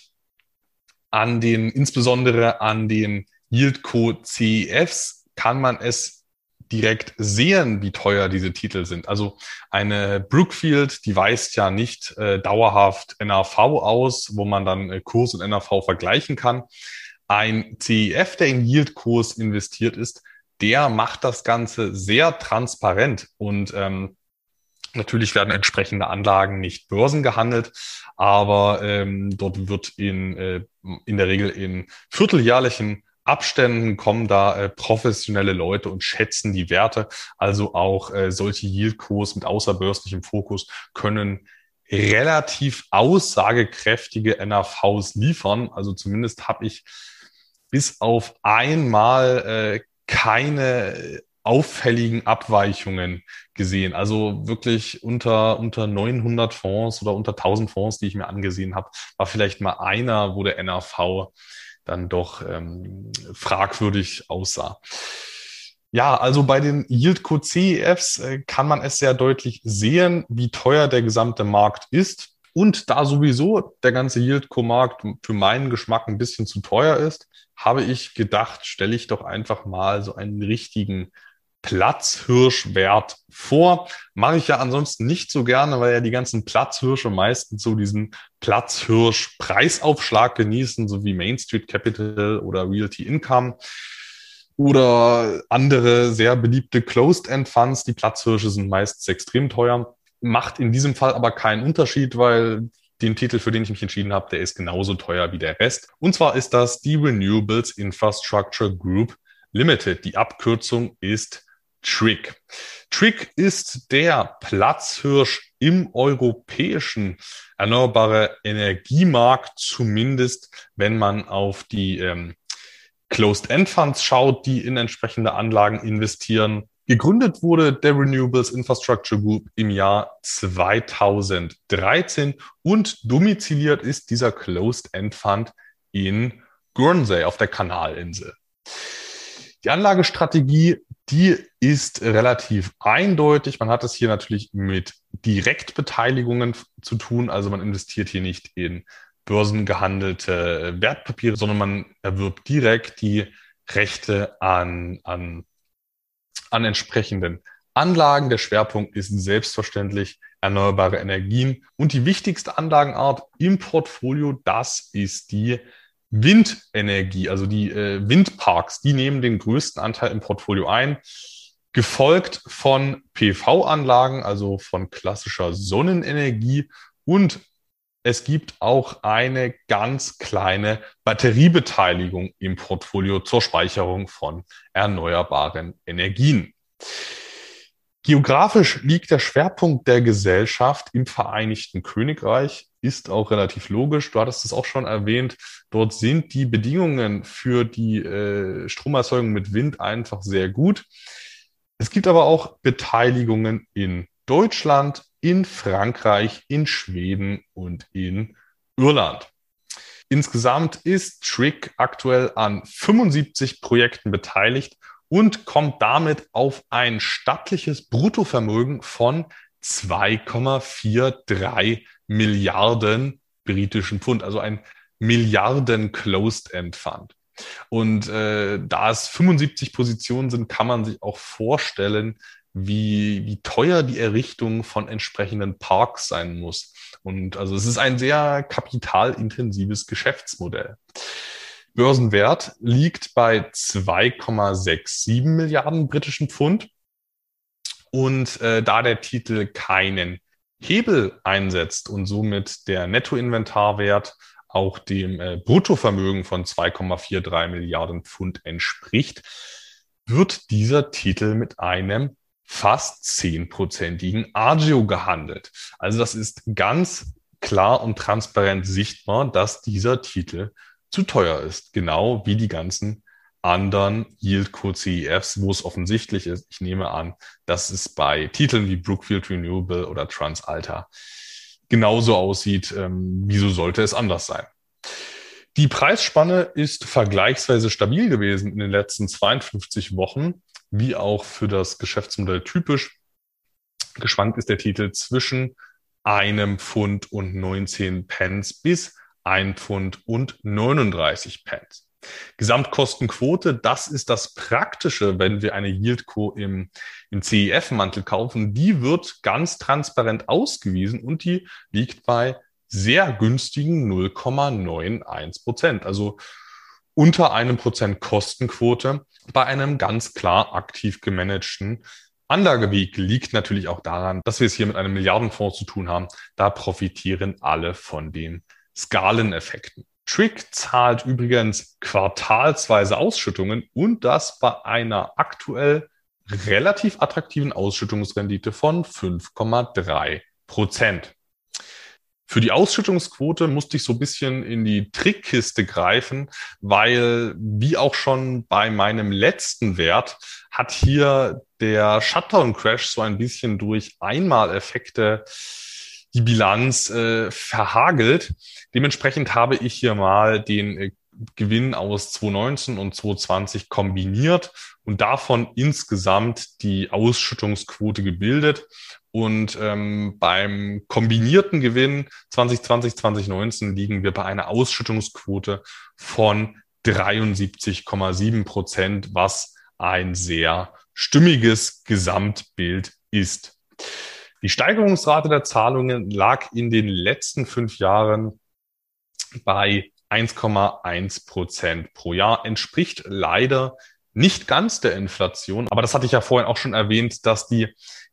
an den, insbesondere an den Yieldco C E Fs kann man es direkt sehen, wie teuer diese Titel sind. Also eine Brookfield, die weist ja nicht äh, dauerhaft N A V aus, wo man dann äh, Kurs und N A V vergleichen kann. Ein C E F, der in Yieldcos investiert ist, der macht das Ganze sehr transparent und ähm, natürlich werden entsprechende Anlagen nicht börsengehandelt, aber ähm, dort wird in, äh, in der Regel in vierteljährlichen Abständen kommen da äh, professionelle Leute und schätzen die Werte. Also auch äh, solche Yieldcos mit außerbörslichem Fokus können relativ aussagekräftige N A Vs liefern. Also zumindest habe ich bis auf einmal äh, keine auffälligen Abweichungen gesehen. Also wirklich unter, unter neunhundert Fonds oder unter tausend Fonds, die ich mir angesehen habe, war vielleicht mal einer, wo der N A V dann doch ähm, fragwürdig aussah. Ja, also bei den Yieldco C E Fs äh, kann man es sehr deutlich sehen, wie teuer der gesamte Markt ist. Und da sowieso der ganze Yieldco-Markt für meinen Geschmack ein bisschen zu teuer ist, habe ich gedacht, stelle ich doch einfach mal so einen richtigen Platzhirschwert vor. Mache ich ja ansonsten nicht so gerne, weil ja die ganzen Platzhirsche meistens so diesen Platzhirsch-Preisaufschlag genießen, so wie Main Street Capital oder Realty Income oder andere sehr beliebte Closed-End-Funds. Die Platzhirsche sind meistens extrem teuer. Macht in diesem Fall aber keinen Unterschied, weil den Titel, für den ich mich entschieden habe, der ist genauso teuer wie der Rest. Und zwar ist das die Renewables Infrastructure Group Limited. Die Abkürzung ist T R I C. T R I C ist der Platzhirsch im europäischen erneuerbare Energiemarkt, zumindest wenn man auf die ähm, Closed-End-Funds schaut, die in entsprechende Anlagen investieren. Gegründet wurde der Renewables Infrastructure Group im Jahr zweitausenddreizehn und domiziliert ist dieser Closed-End Fund in Guernsey auf der Kanalinsel. Die Anlagestrategie, die ist relativ eindeutig. Man hat es hier natürlich mit Direktbeteiligungen zu tun. Also man investiert hier nicht in börsengehandelte Wertpapiere, sondern man erwirbt direkt die Rechte an, an, an entsprechenden Anlagen. Der Schwerpunkt ist selbstverständlich erneuerbare Energien. Und die wichtigste Anlagenart im Portfolio, das ist die Windenergie, also die äh, Windparks, die nehmen den größten Anteil im Portfolio ein, gefolgt von P V-Anlagen, also von klassischer Sonnenenergie, und es gibt auch eine ganz kleine Batteriebeteiligung im Portfolio zur Speicherung von erneuerbaren Energien. Geografisch liegt der Schwerpunkt der Gesellschaft im Vereinigten Königreich, ist auch relativ logisch. Du hattest es auch schon erwähnt. Dort sind die Bedingungen für die äh, Stromerzeugung mit Wind einfach sehr gut. Es gibt aber auch Beteiligungen in Deutschland, in Frankreich, in Schweden und in Irland. Insgesamt ist Trigg aktuell an fünfundsiebzig Projekten beteiligt und kommt damit auf ein stattliches Bruttovermögen von zwei Komma dreiundvierzig Milliarden britischen Pfund, also ein Milliarden Closed-End Fund. Und äh, da es fünfundsiebzig Positionen sind, kann man sich auch vorstellen, wie, wie teuer die Errichtung von entsprechenden Parks sein muss. Und also es ist ein sehr kapitalintensives Geschäftsmodell. Börsenwert liegt bei zwei Komma siebenundsechzig Milliarden britischen Pfund. Und äh, da der Titel keinen Hebel einsetzt und somit der Nettoinventarwert auch dem äh, Bruttovermögen von zwei Komma dreiundvierzig Milliarden Pfund entspricht, wird dieser Titel mit einem fast zehnprozentigen Agio gehandelt. Also das ist ganz klar und transparent sichtbar, dass dieser Titel zu teuer ist, genau wie die ganzen anderen Yieldco-C E Fs, wo es offensichtlich ist. Ich nehme an, dass es bei Titeln wie Brookfield Renewable oder TransAlta genauso aussieht. Ähm, wieso sollte es anders sein? Die Preisspanne ist vergleichsweise stabil gewesen in den letzten zweiundfünfzig Wochen, wie auch für das Geschäftsmodell typisch. Geschwankt ist der Titel zwischen einem Pfund und neunzehn Pence bis ein Pfund und neununddreißig Pence. Gesamtkostenquote, das ist das Praktische, wenn wir eine Yieldco im, im C E F-Mantel kaufen. Die wird ganz transparent ausgewiesen und die liegt bei sehr günstigen null Komma einundneunzig Prozent. Also unter einem Prozent Kostenquote bei einem ganz klar aktiv gemanagten Anlageweg. Liegt natürlich auch daran, dass wir es hier mit einem Milliardenfonds zu tun haben. Da profitieren alle von den Skaleneffekten. Trigg zahlt übrigens quartalsweise Ausschüttungen und das bei einer aktuell relativ attraktiven Ausschüttungsrendite von fünf Komma drei Prozent. Für die Ausschüttungsquote musste ich so ein bisschen in die Trickkiste greifen, weil wie auch schon bei meinem letzten Wert hat hier der Shutdown-Crash so ein bisschen durch Einmaleffekte die Bilanz äh, verhagelt. Dementsprechend habe ich hier mal den äh, Gewinn aus zwanzig neunzehn und zwanzig zwanzig kombiniert und davon insgesamt die Ausschüttungsquote gebildet. Und ähm, beim kombinierten Gewinn zwanzig zwanzig, zwanzig neunzehn liegen wir bei einer Ausschüttungsquote von dreiundsiebzig Komma sieben Prozent, was ein sehr stimmiges Gesamtbild ist. Die Steigerungsrate der Zahlungen lag in den letzten fünf Jahren bei eins Komma eins Prozent pro Jahr, entspricht leider nicht ganz der Inflation. Aber das hatte ich ja vorhin auch schon erwähnt, dass die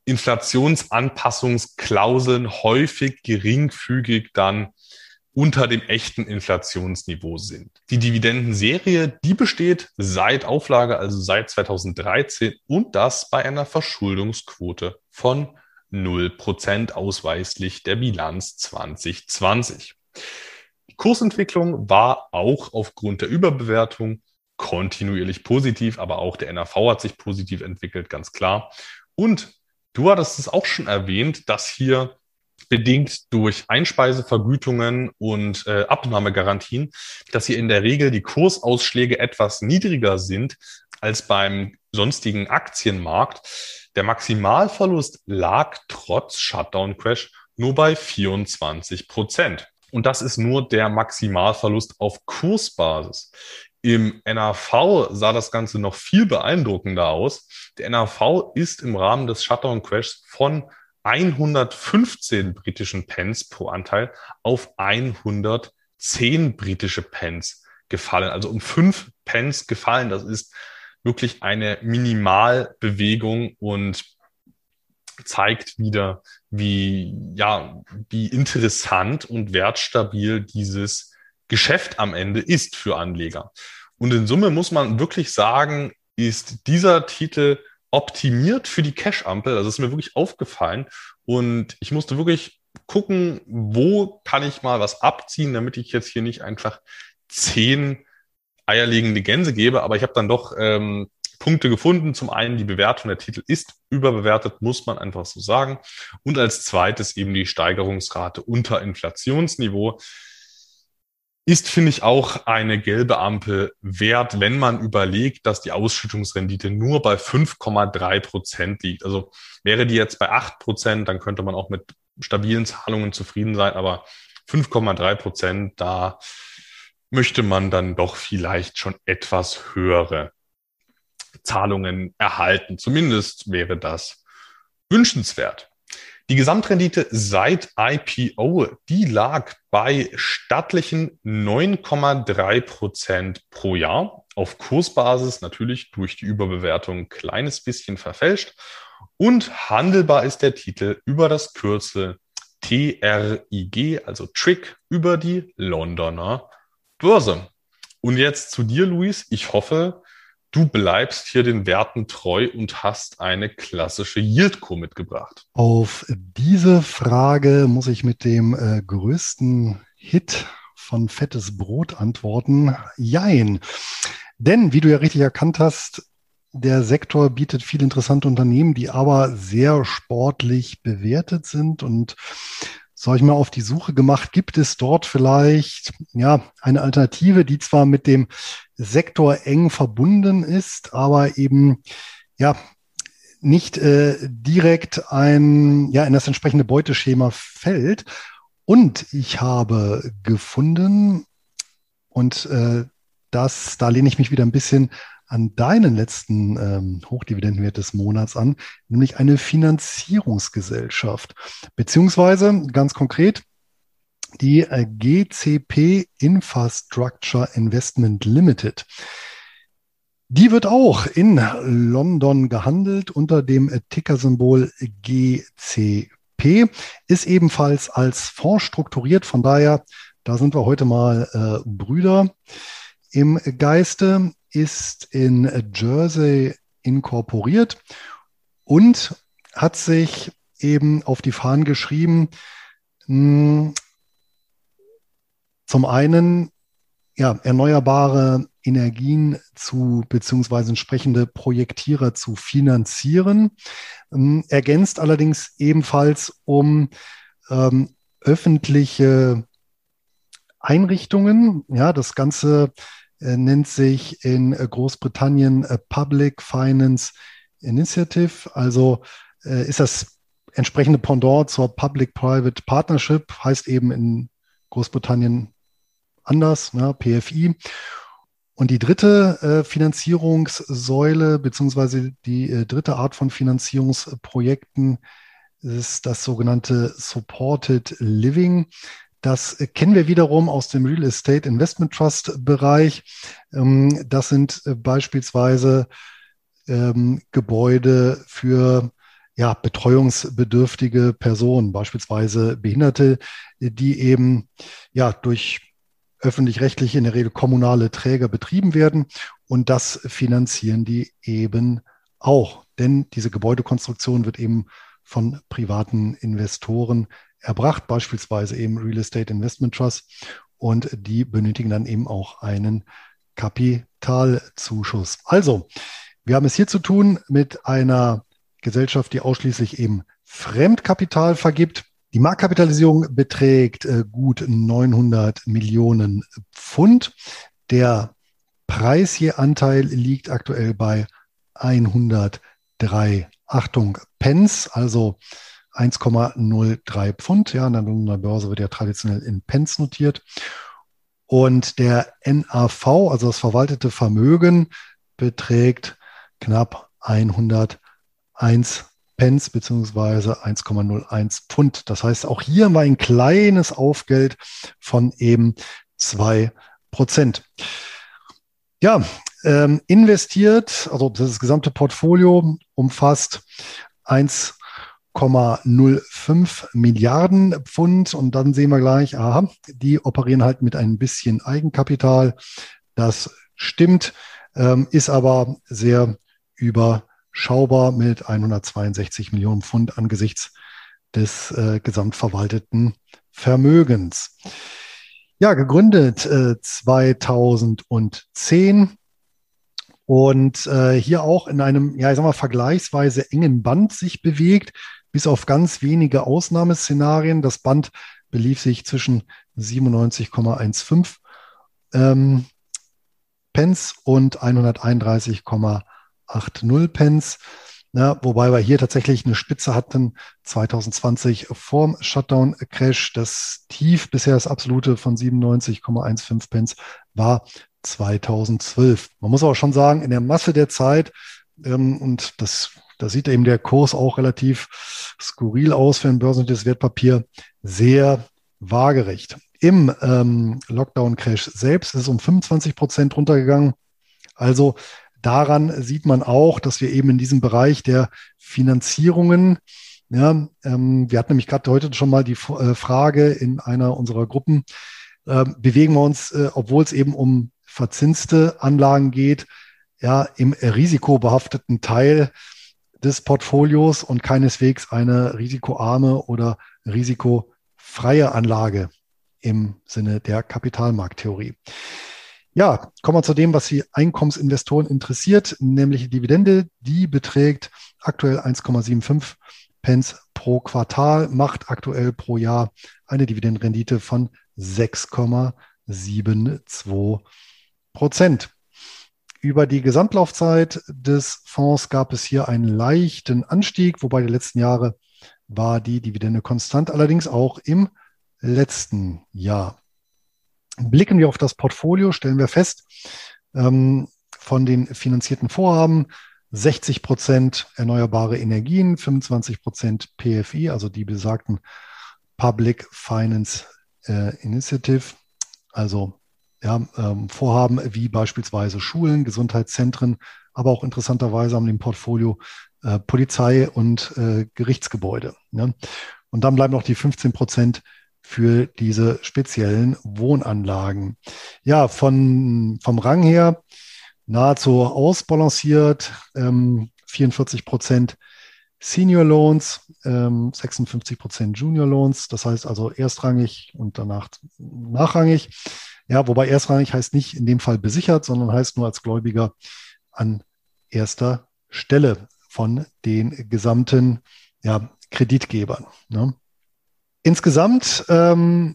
Inflationsanpassungsklauseln häufig geringfügig dann unter dem echten Inflationsniveau sind. Die Dividendenserie, die besteht seit Auflage, also seit zweitausenddreizehn, und das bei einer Verschuldungsquote von null Prozent ausweislich der Bilanz zwanzig zwanzig. Die Kursentwicklung war auch aufgrund der Überbewertung kontinuierlich positiv, aber auch der N A V hat sich positiv entwickelt, ganz klar. Und du hattest es auch schon erwähnt, dass hier bedingt durch Einspeisevergütungen und äh, Abnahmegarantien, dass hier in der Regel die Kursausschläge etwas niedriger sind als beim sonstigen Aktienmarkt. Der Maximalverlust lag trotz Shutdown-Crash nur bei vierundzwanzig Prozent. Und das ist nur der Maximalverlust auf Kursbasis. Im N A V sah das Ganze noch viel beeindruckender aus. Der N A V ist im Rahmen des Shutdown-Crashs von hundertfünfzehn britischen Pence pro Anteil auf hundertzehn britische Pence gefallen. Also um fünf Pence gefallen. Das ist wirklich eine Minimalbewegung und zeigt wieder, wie, ja, wie interessant und wertstabil dieses Geschäft am Ende ist für Anleger. Und in Summe muss man wirklich sagen, ist dieser Titel optimiert für die Cash-Ampel. Also ist mir wirklich aufgefallen. Und ich musste wirklich gucken, wo kann ich mal was abziehen, damit ich jetzt hier nicht einfach zehn eierlegende Gänse gebe. Aber ich habe dann doch ähm, Punkte gefunden. Zum einen, die Bewertung der Titel ist überbewertet, muss man einfach so sagen. Und als zweites eben die Steigerungsrate unter Inflationsniveau. Ist, finde ich, auch eine gelbe Ampel wert, wenn man überlegt, dass die Ausschüttungsrendite nur bei fünf Komma drei Prozent liegt. Also wäre die jetzt bei acht Prozent, dann könnte man auch mit stabilen Zahlungen zufrieden sein. Aber fünf Komma drei Prozent, da möchte man dann doch vielleicht schon etwas höhere Zahlungen erhalten. Zumindest wäre das wünschenswert. Die Gesamtrendite seit I P O, die lag bei stattlichen neun Komma drei Prozent pro Jahr. Auf Kursbasis natürlich durch die Überbewertung ein kleines bisschen verfälscht. Und handelbar ist der Titel über das Kürzel T R I G, also Trick, über die Londoner Börse. Und jetzt zu dir, Luis. Ich hoffe, du bleibst hier den Werten treu und hast eine klassische Yieldco mitgebracht. Auf diese Frage muss ich mit dem äh, größten Hit von Fettes Brot antworten. Jein. Denn, wie du ja richtig erkannt hast, der Sektor bietet viele interessante Unternehmen, die aber sehr sportlich bewertet sind. Und so habe ich mal auf die Suche gemacht, gibt es dort vielleicht ja eine Alternative, die zwar mit dem Sektor eng verbunden ist, aber eben ja nicht äh, direkt ein ja in das entsprechende Beuteschema fällt. Und ich habe gefunden, und äh, das, da lehne ich mich wieder ein bisschen an deinen letzten ähm, Hochdividendenwert des Monats an, nämlich eine Finanzierungsgesellschaft, beziehungsweise ganz konkret die äh, G C P Infrastructure Investment Limited. Die wird auch in London gehandelt unter dem äh, Tickersymbol G C P, ist ebenfalls als Fonds strukturiert, von daher, da sind wir heute mal äh, Brüder im Geiste, ist in Jersey inkorporiert und hat sich eben auf die Fahnen geschrieben, mh, zum einen ja, erneuerbare Energien zu beziehungsweise entsprechende Projektierer zu finanzieren, ähm, ergänzt allerdings ebenfalls um ähm, öffentliche Einrichtungen. Ja, das Ganze äh, nennt sich in Großbritannien äh, Public Finance Initiative, also äh, ist das entsprechende Pendant zur Public-Private Partnership, heißt eben in Großbritannien anders, ne, P F I. Und die dritte äh, Finanzierungssäule beziehungsweise die äh, dritte Art von Finanzierungsprojekten ist das sogenannte Supported Living. Das äh, kennen wir wiederum aus dem Real Estate Investment Trust Bereich. Ähm, das sind äh, beispielsweise ähm, Gebäude für ja, betreuungsbedürftige Personen, beispielsweise Behinderte, die eben ja durch öffentlich-rechtliche, in der Regel kommunale Träger betrieben werden. Und das finanzieren die eben auch. Denn diese Gebäudekonstruktion wird eben von privaten Investoren erbracht, beispielsweise eben Real Estate Investment Trust. Und die benötigen dann eben auch einen Kapitalzuschuss. Also, wir haben es hier zu tun mit einer Gesellschaft, die ausschließlich eben Fremdkapital vergibt. Die Marktkapitalisierung beträgt äh, gut neunhundert Millionen Pfund. Der Preis je Anteil liegt aktuell bei hundertdrei, Achtung, Pence, also eins Komma null drei Pfund. Ja, an der Londoner Börse wird ja traditionell in Pence notiert. Und der N A V, also das verwaltete Vermögen, beträgt knapp hunderteins Pence beziehungsweise eins Komma null eins Pfund. Das heißt, auch hier mal ein kleines Aufgeld von eben zwei Prozent. Ja, ähm, investiert, also das gesamte Portfolio umfasst eins Komma null fünf Milliarden Pfund und dann sehen wir gleich, aha, die operieren halt mit ein bisschen Eigenkapital. Das stimmt, ähm, ist aber sehr überschaubar mit hundertzweiundsechzig Millionen Pfund angesichts des äh, gesamtverwalteten Vermögens. Ja, gegründet äh, zweitausendzehn und äh, hier auch in einem, ja, ich sag mal, vergleichsweise engen Band sich bewegt, bis auf ganz wenige Ausnahmeszenarien. Das Band belief sich zwischen siebenundneunzig Komma fünfzehn ähm, Pence und hunderteinunddreißig Komma achtzig Pence. Ja, wobei wir hier tatsächlich eine Spitze hatten, zwanzig zwanzig vorm Shutdown-Crash. Das Tief, bisher das absolute von siebenundneunzig Komma fünfzehn Pence, war zweitausendzwölf. Man muss aber schon sagen, in der Masse der Zeit, ähm, und das, da sieht eben der Kurs auch relativ skurril aus für ein börsennotiertes Wertpapier, sehr waagerecht. Im ähm, Lockdown-Crash selbst ist es um fünfundzwanzig Prozent runtergegangen. Also daran sieht man auch, dass wir eben in diesem Bereich der Finanzierungen, ja, ähm, wir hatten nämlich gerade heute schon mal die äh, Frage in einer unserer Gruppen, äh, bewegen wir uns, äh, obwohl es eben um verzinste Anlagen geht, ja, im risikobehafteten Teil des Portfolios und keineswegs eine risikoarme oder risikofreie Anlage im Sinne der Kapitalmarkttheorie. Ja, kommen wir zu dem, was die Einkommensinvestoren interessiert, nämlich die Dividende. Die beträgt aktuell eins Komma fünfundsiebzig Pence pro Quartal, macht aktuell pro Jahr eine Dividendenrendite von sechs Komma zweiundsiebzig Prozent. Über die Gesamtlaufzeit des Fonds gab es hier einen leichten Anstieg, wobei die letzten Jahre war die Dividende konstant, allerdings auch im letzten Jahr. Blicken wir auf das Portfolio, stellen wir fest, ähm, von den finanzierten Vorhaben sechzig Prozent erneuerbare Energien, fünfundzwanzig Prozent P F I, also die besagten Public Finance äh, Initiative, also ja, ähm, Vorhaben wie beispielsweise Schulen, Gesundheitszentren, aber auch interessanterweise haben im Portfolio äh, Polizei und äh, Gerichtsgebäude. Ne? Und dann bleiben noch die fünfzehn Prozent für diese speziellen Wohnanlagen. Ja, von, vom Rang her nahezu ausbalanciert, ähm, vierundvierzig Prozent Senior Loans, ähm, sechsundfünfzig Prozent Junior Loans, das heißt also erstrangig und danach nachrangig. Ja, wobei erstrangig heißt nicht in dem Fall besichert, sondern heißt nur als Gläubiger an erster Stelle von den gesamten ja, Kreditgebern. Ne? Insgesamt ähm,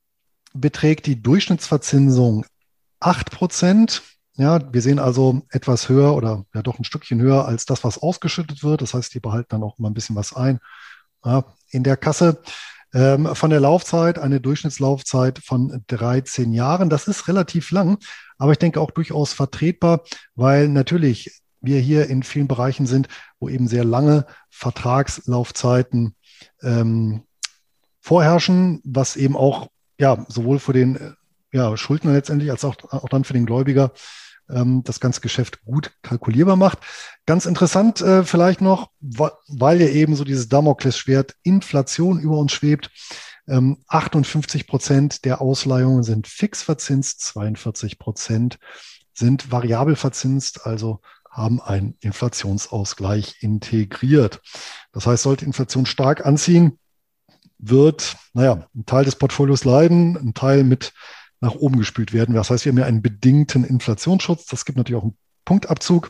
beträgt die Durchschnittsverzinsung acht Prozent. Ja, wir sehen also etwas höher oder ja doch ein Stückchen höher als das, was ausgeschüttet wird. Das heißt, die behalten dann auch immer ein bisschen was ein ja, in der Kasse. Ähm, von der Laufzeit, eine Durchschnittslaufzeit von dreizehn Jahren. Das ist relativ lang, aber ich denke auch durchaus vertretbar, weil natürlich wir hier in vielen Bereichen sind, wo eben sehr lange Vertragslaufzeiten ähm, vorherrschen, was eben auch ja sowohl für den ja, Schuldner letztendlich als auch, auch dann für den Gläubiger ähm, das ganze Geschäft gut kalkulierbar macht. Ganz interessant äh, vielleicht noch, weil ja eben so dieses Damoklesschwert Inflation über uns schwebt. Ähm, achtundfünfzig Prozent der Ausleihungen sind fix verzinst, zweiundvierzig Prozent sind variabel verzinst, also haben einen Inflationsausgleich integriert. Das heißt, sollte Inflation stark anziehen, wird, naja, ein Teil des Portfolios leiden, ein Teil mit nach oben gespült werden. Das heißt, wir haben ja einen bedingten Inflationsschutz. Das gibt natürlich auch einen Punktabzug.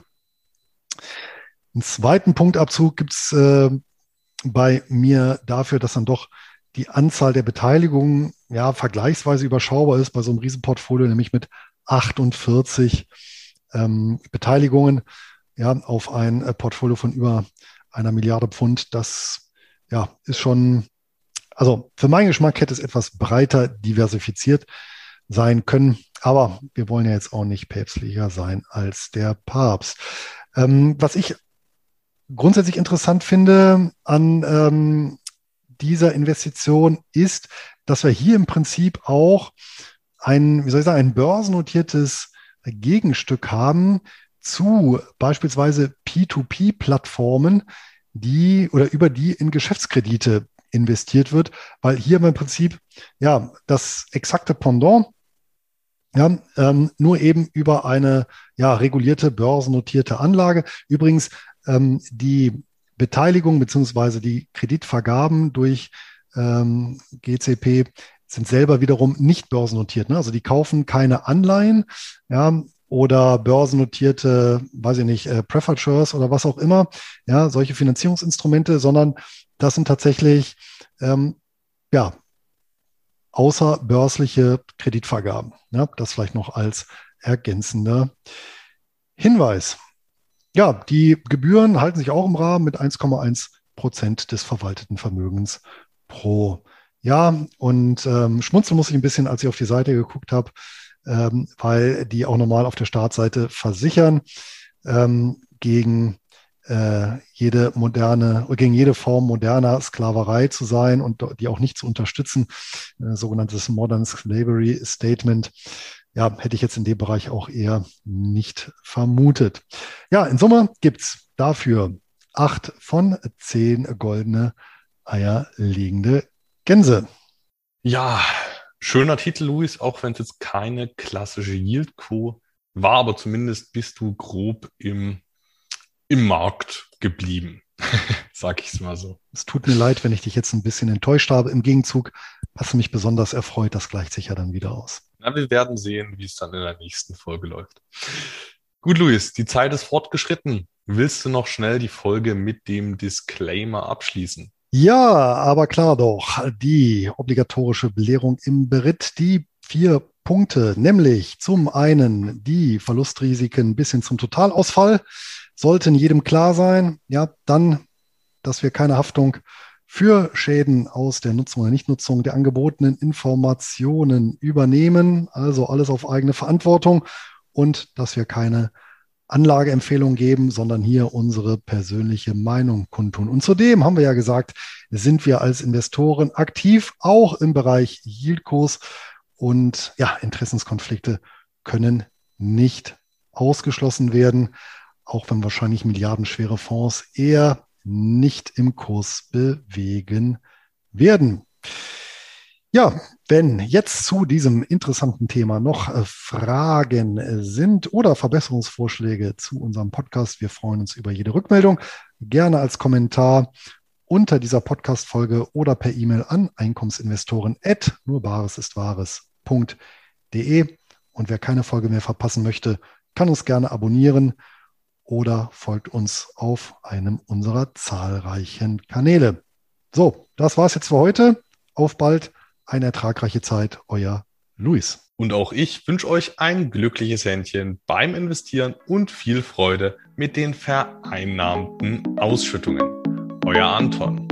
Einen zweiten Punktabzug gibt es äh, bei mir dafür, dass dann doch die Anzahl der Beteiligungen ja vergleichsweise überschaubar ist bei so einem Riesenportfolio, nämlich mit achtundvierzig ähm, Beteiligungen ja, auf ein äh, Portfolio von über einer Milliarde Pfund. Das ja, ist schon, also für meinen Geschmack hätte es etwas breiter diversifiziert sein können. Aber wir wollen ja jetzt auch nicht päpstlicher sein als der Papst. Ähm, was ich grundsätzlich interessant finde an ähm, dieser Investition ist, dass wir hier im Prinzip auch ein, wie soll ich sagen, ein börsennotiertes Gegenstück haben zu beispielsweise P zwei P-Plattformen, die oder über die in Geschäftskredite investiert wird, weil hier im Prinzip ja das exakte Pendant, ja, ähm, nur eben über eine ja regulierte börsennotierte Anlage. Übrigens ähm, die Beteiligung beziehungsweise die Kreditvergaben durch ähm, G C P sind selber wiederum nicht börsennotiert. Ne? Also die kaufen keine Anleihen, ja, oder börsennotierte, weiß ich nicht, äh, Preferred Shares oder was auch immer, ja, solche Finanzierungsinstrumente, sondern das sind tatsächlich ähm, ja außerbörsliche Kreditvergaben. Ja, das vielleicht noch als ergänzender Hinweis. Ja, die Gebühren halten sich auch im Rahmen mit eins Komma eins Prozent des verwalteten Vermögens pro Jahr. Und ähm, schmunzeln muss ich ein bisschen, als ich auf die Seite geguckt habe, ähm, weil die auch normal auf der Startseite versichern ähm, gegen äh, jede moderne, gegen jede Form moderner Sklaverei zu sein und die auch nicht zu unterstützen. Äh, sogenanntes Modern Slavery Statement. Ja, hätte ich jetzt in dem Bereich auch eher nicht vermutet. Ja, in Summe gibt's dafür acht von zehn goldene eierlegende Gänse. Ja, schöner Titel, Luis, auch wenn es jetzt keine klassische Yield-Co war, aber zumindest bist du grob im, im Markt geblieben, sag ich es mal so. Es tut mir leid, wenn ich dich jetzt ein bisschen enttäuscht habe. Im Gegenzug hast du mich besonders erfreut. Das gleicht sich ja dann wieder aus. Na, wir werden sehen, wie es dann in der nächsten Folge läuft. Gut, Luis, die Zeit ist fortgeschritten. Willst du noch schnell die Folge mit dem Disclaimer abschließen? Ja, aber klar doch. Die obligatorische Belehrung im Beritt, die vier Punkte, nämlich zum einen die Verlustrisiken bis hin zum Totalausfall, sollten jedem klar sein. Ja, dann, dass wir keine Haftung für Schäden aus der Nutzung oder Nichtnutzung der angebotenen Informationen übernehmen, also alles auf eigene Verantwortung, und dass wir keine Anlageempfehlung geben, sondern hier unsere persönliche Meinung kundtun. Und zudem haben wir ja gesagt, sind wir als Investoren aktiv, auch im Bereich Yieldcos, und ja, Interessenskonflikte können nicht ausgeschlossen werden, auch wenn wahrscheinlich milliardenschwere Fonds eher nicht im Kurs bewegen werden. Ja, wenn jetzt zu diesem interessanten Thema noch Fragen sind oder Verbesserungsvorschläge zu unserem Podcast, wir freuen uns über jede Rückmeldung. Gerne als Kommentar unter dieser Podcast-Folge oder per E-Mail an einkommensinvestoren at nurbaresistwahres.de. Und wer keine Folge mehr verpassen möchte, kann uns gerne abonnieren oder folgt uns auf einem unserer zahlreichen Kanäle. So, das war's jetzt für heute. Auf bald, eine ertragreiche Zeit, euer Luis. Und auch ich wünsche euch ein glückliches Händchen beim Investieren und viel Freude mit den vereinnahmten Ausschüttungen. Euer Anton.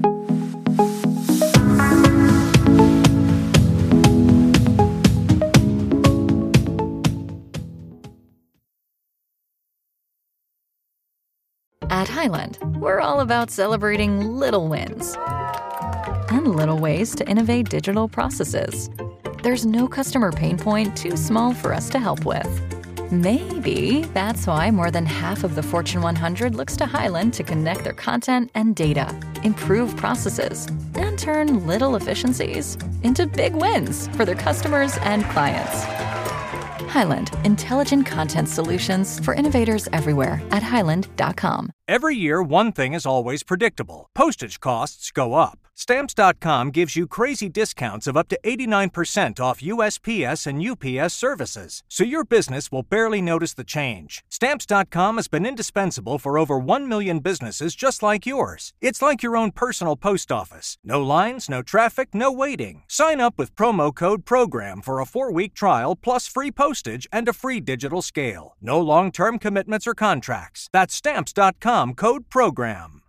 At Highland, we're all about celebrating little wins and little ways to innovate digital processes. There's no customer pain point too small for us to help with. Maybe that's why more than half of the Fortune one hundred looks to Highland to connect their content and data, improve processes, and turn little efficiencies into big wins for their customers and clients. Highland, intelligent content solutions for innovators everywhere at highland dot com. Every year, one thing is always predictable. Postage costs go up. Stamps dot com gives you crazy discounts of up to eighty-nine percent off U S P S and U P S services, so your business will barely notice the change. Stamps dot com has been indispensable for over one million businesses just like yours. It's like your own personal post office. No lines, no traffic, no waiting. Sign up with promo code PROGRAM for a four-week trial plus free postage and a free digital scale. No long-term commitments or contracts. That's Stamps dot com, code PROGRAM.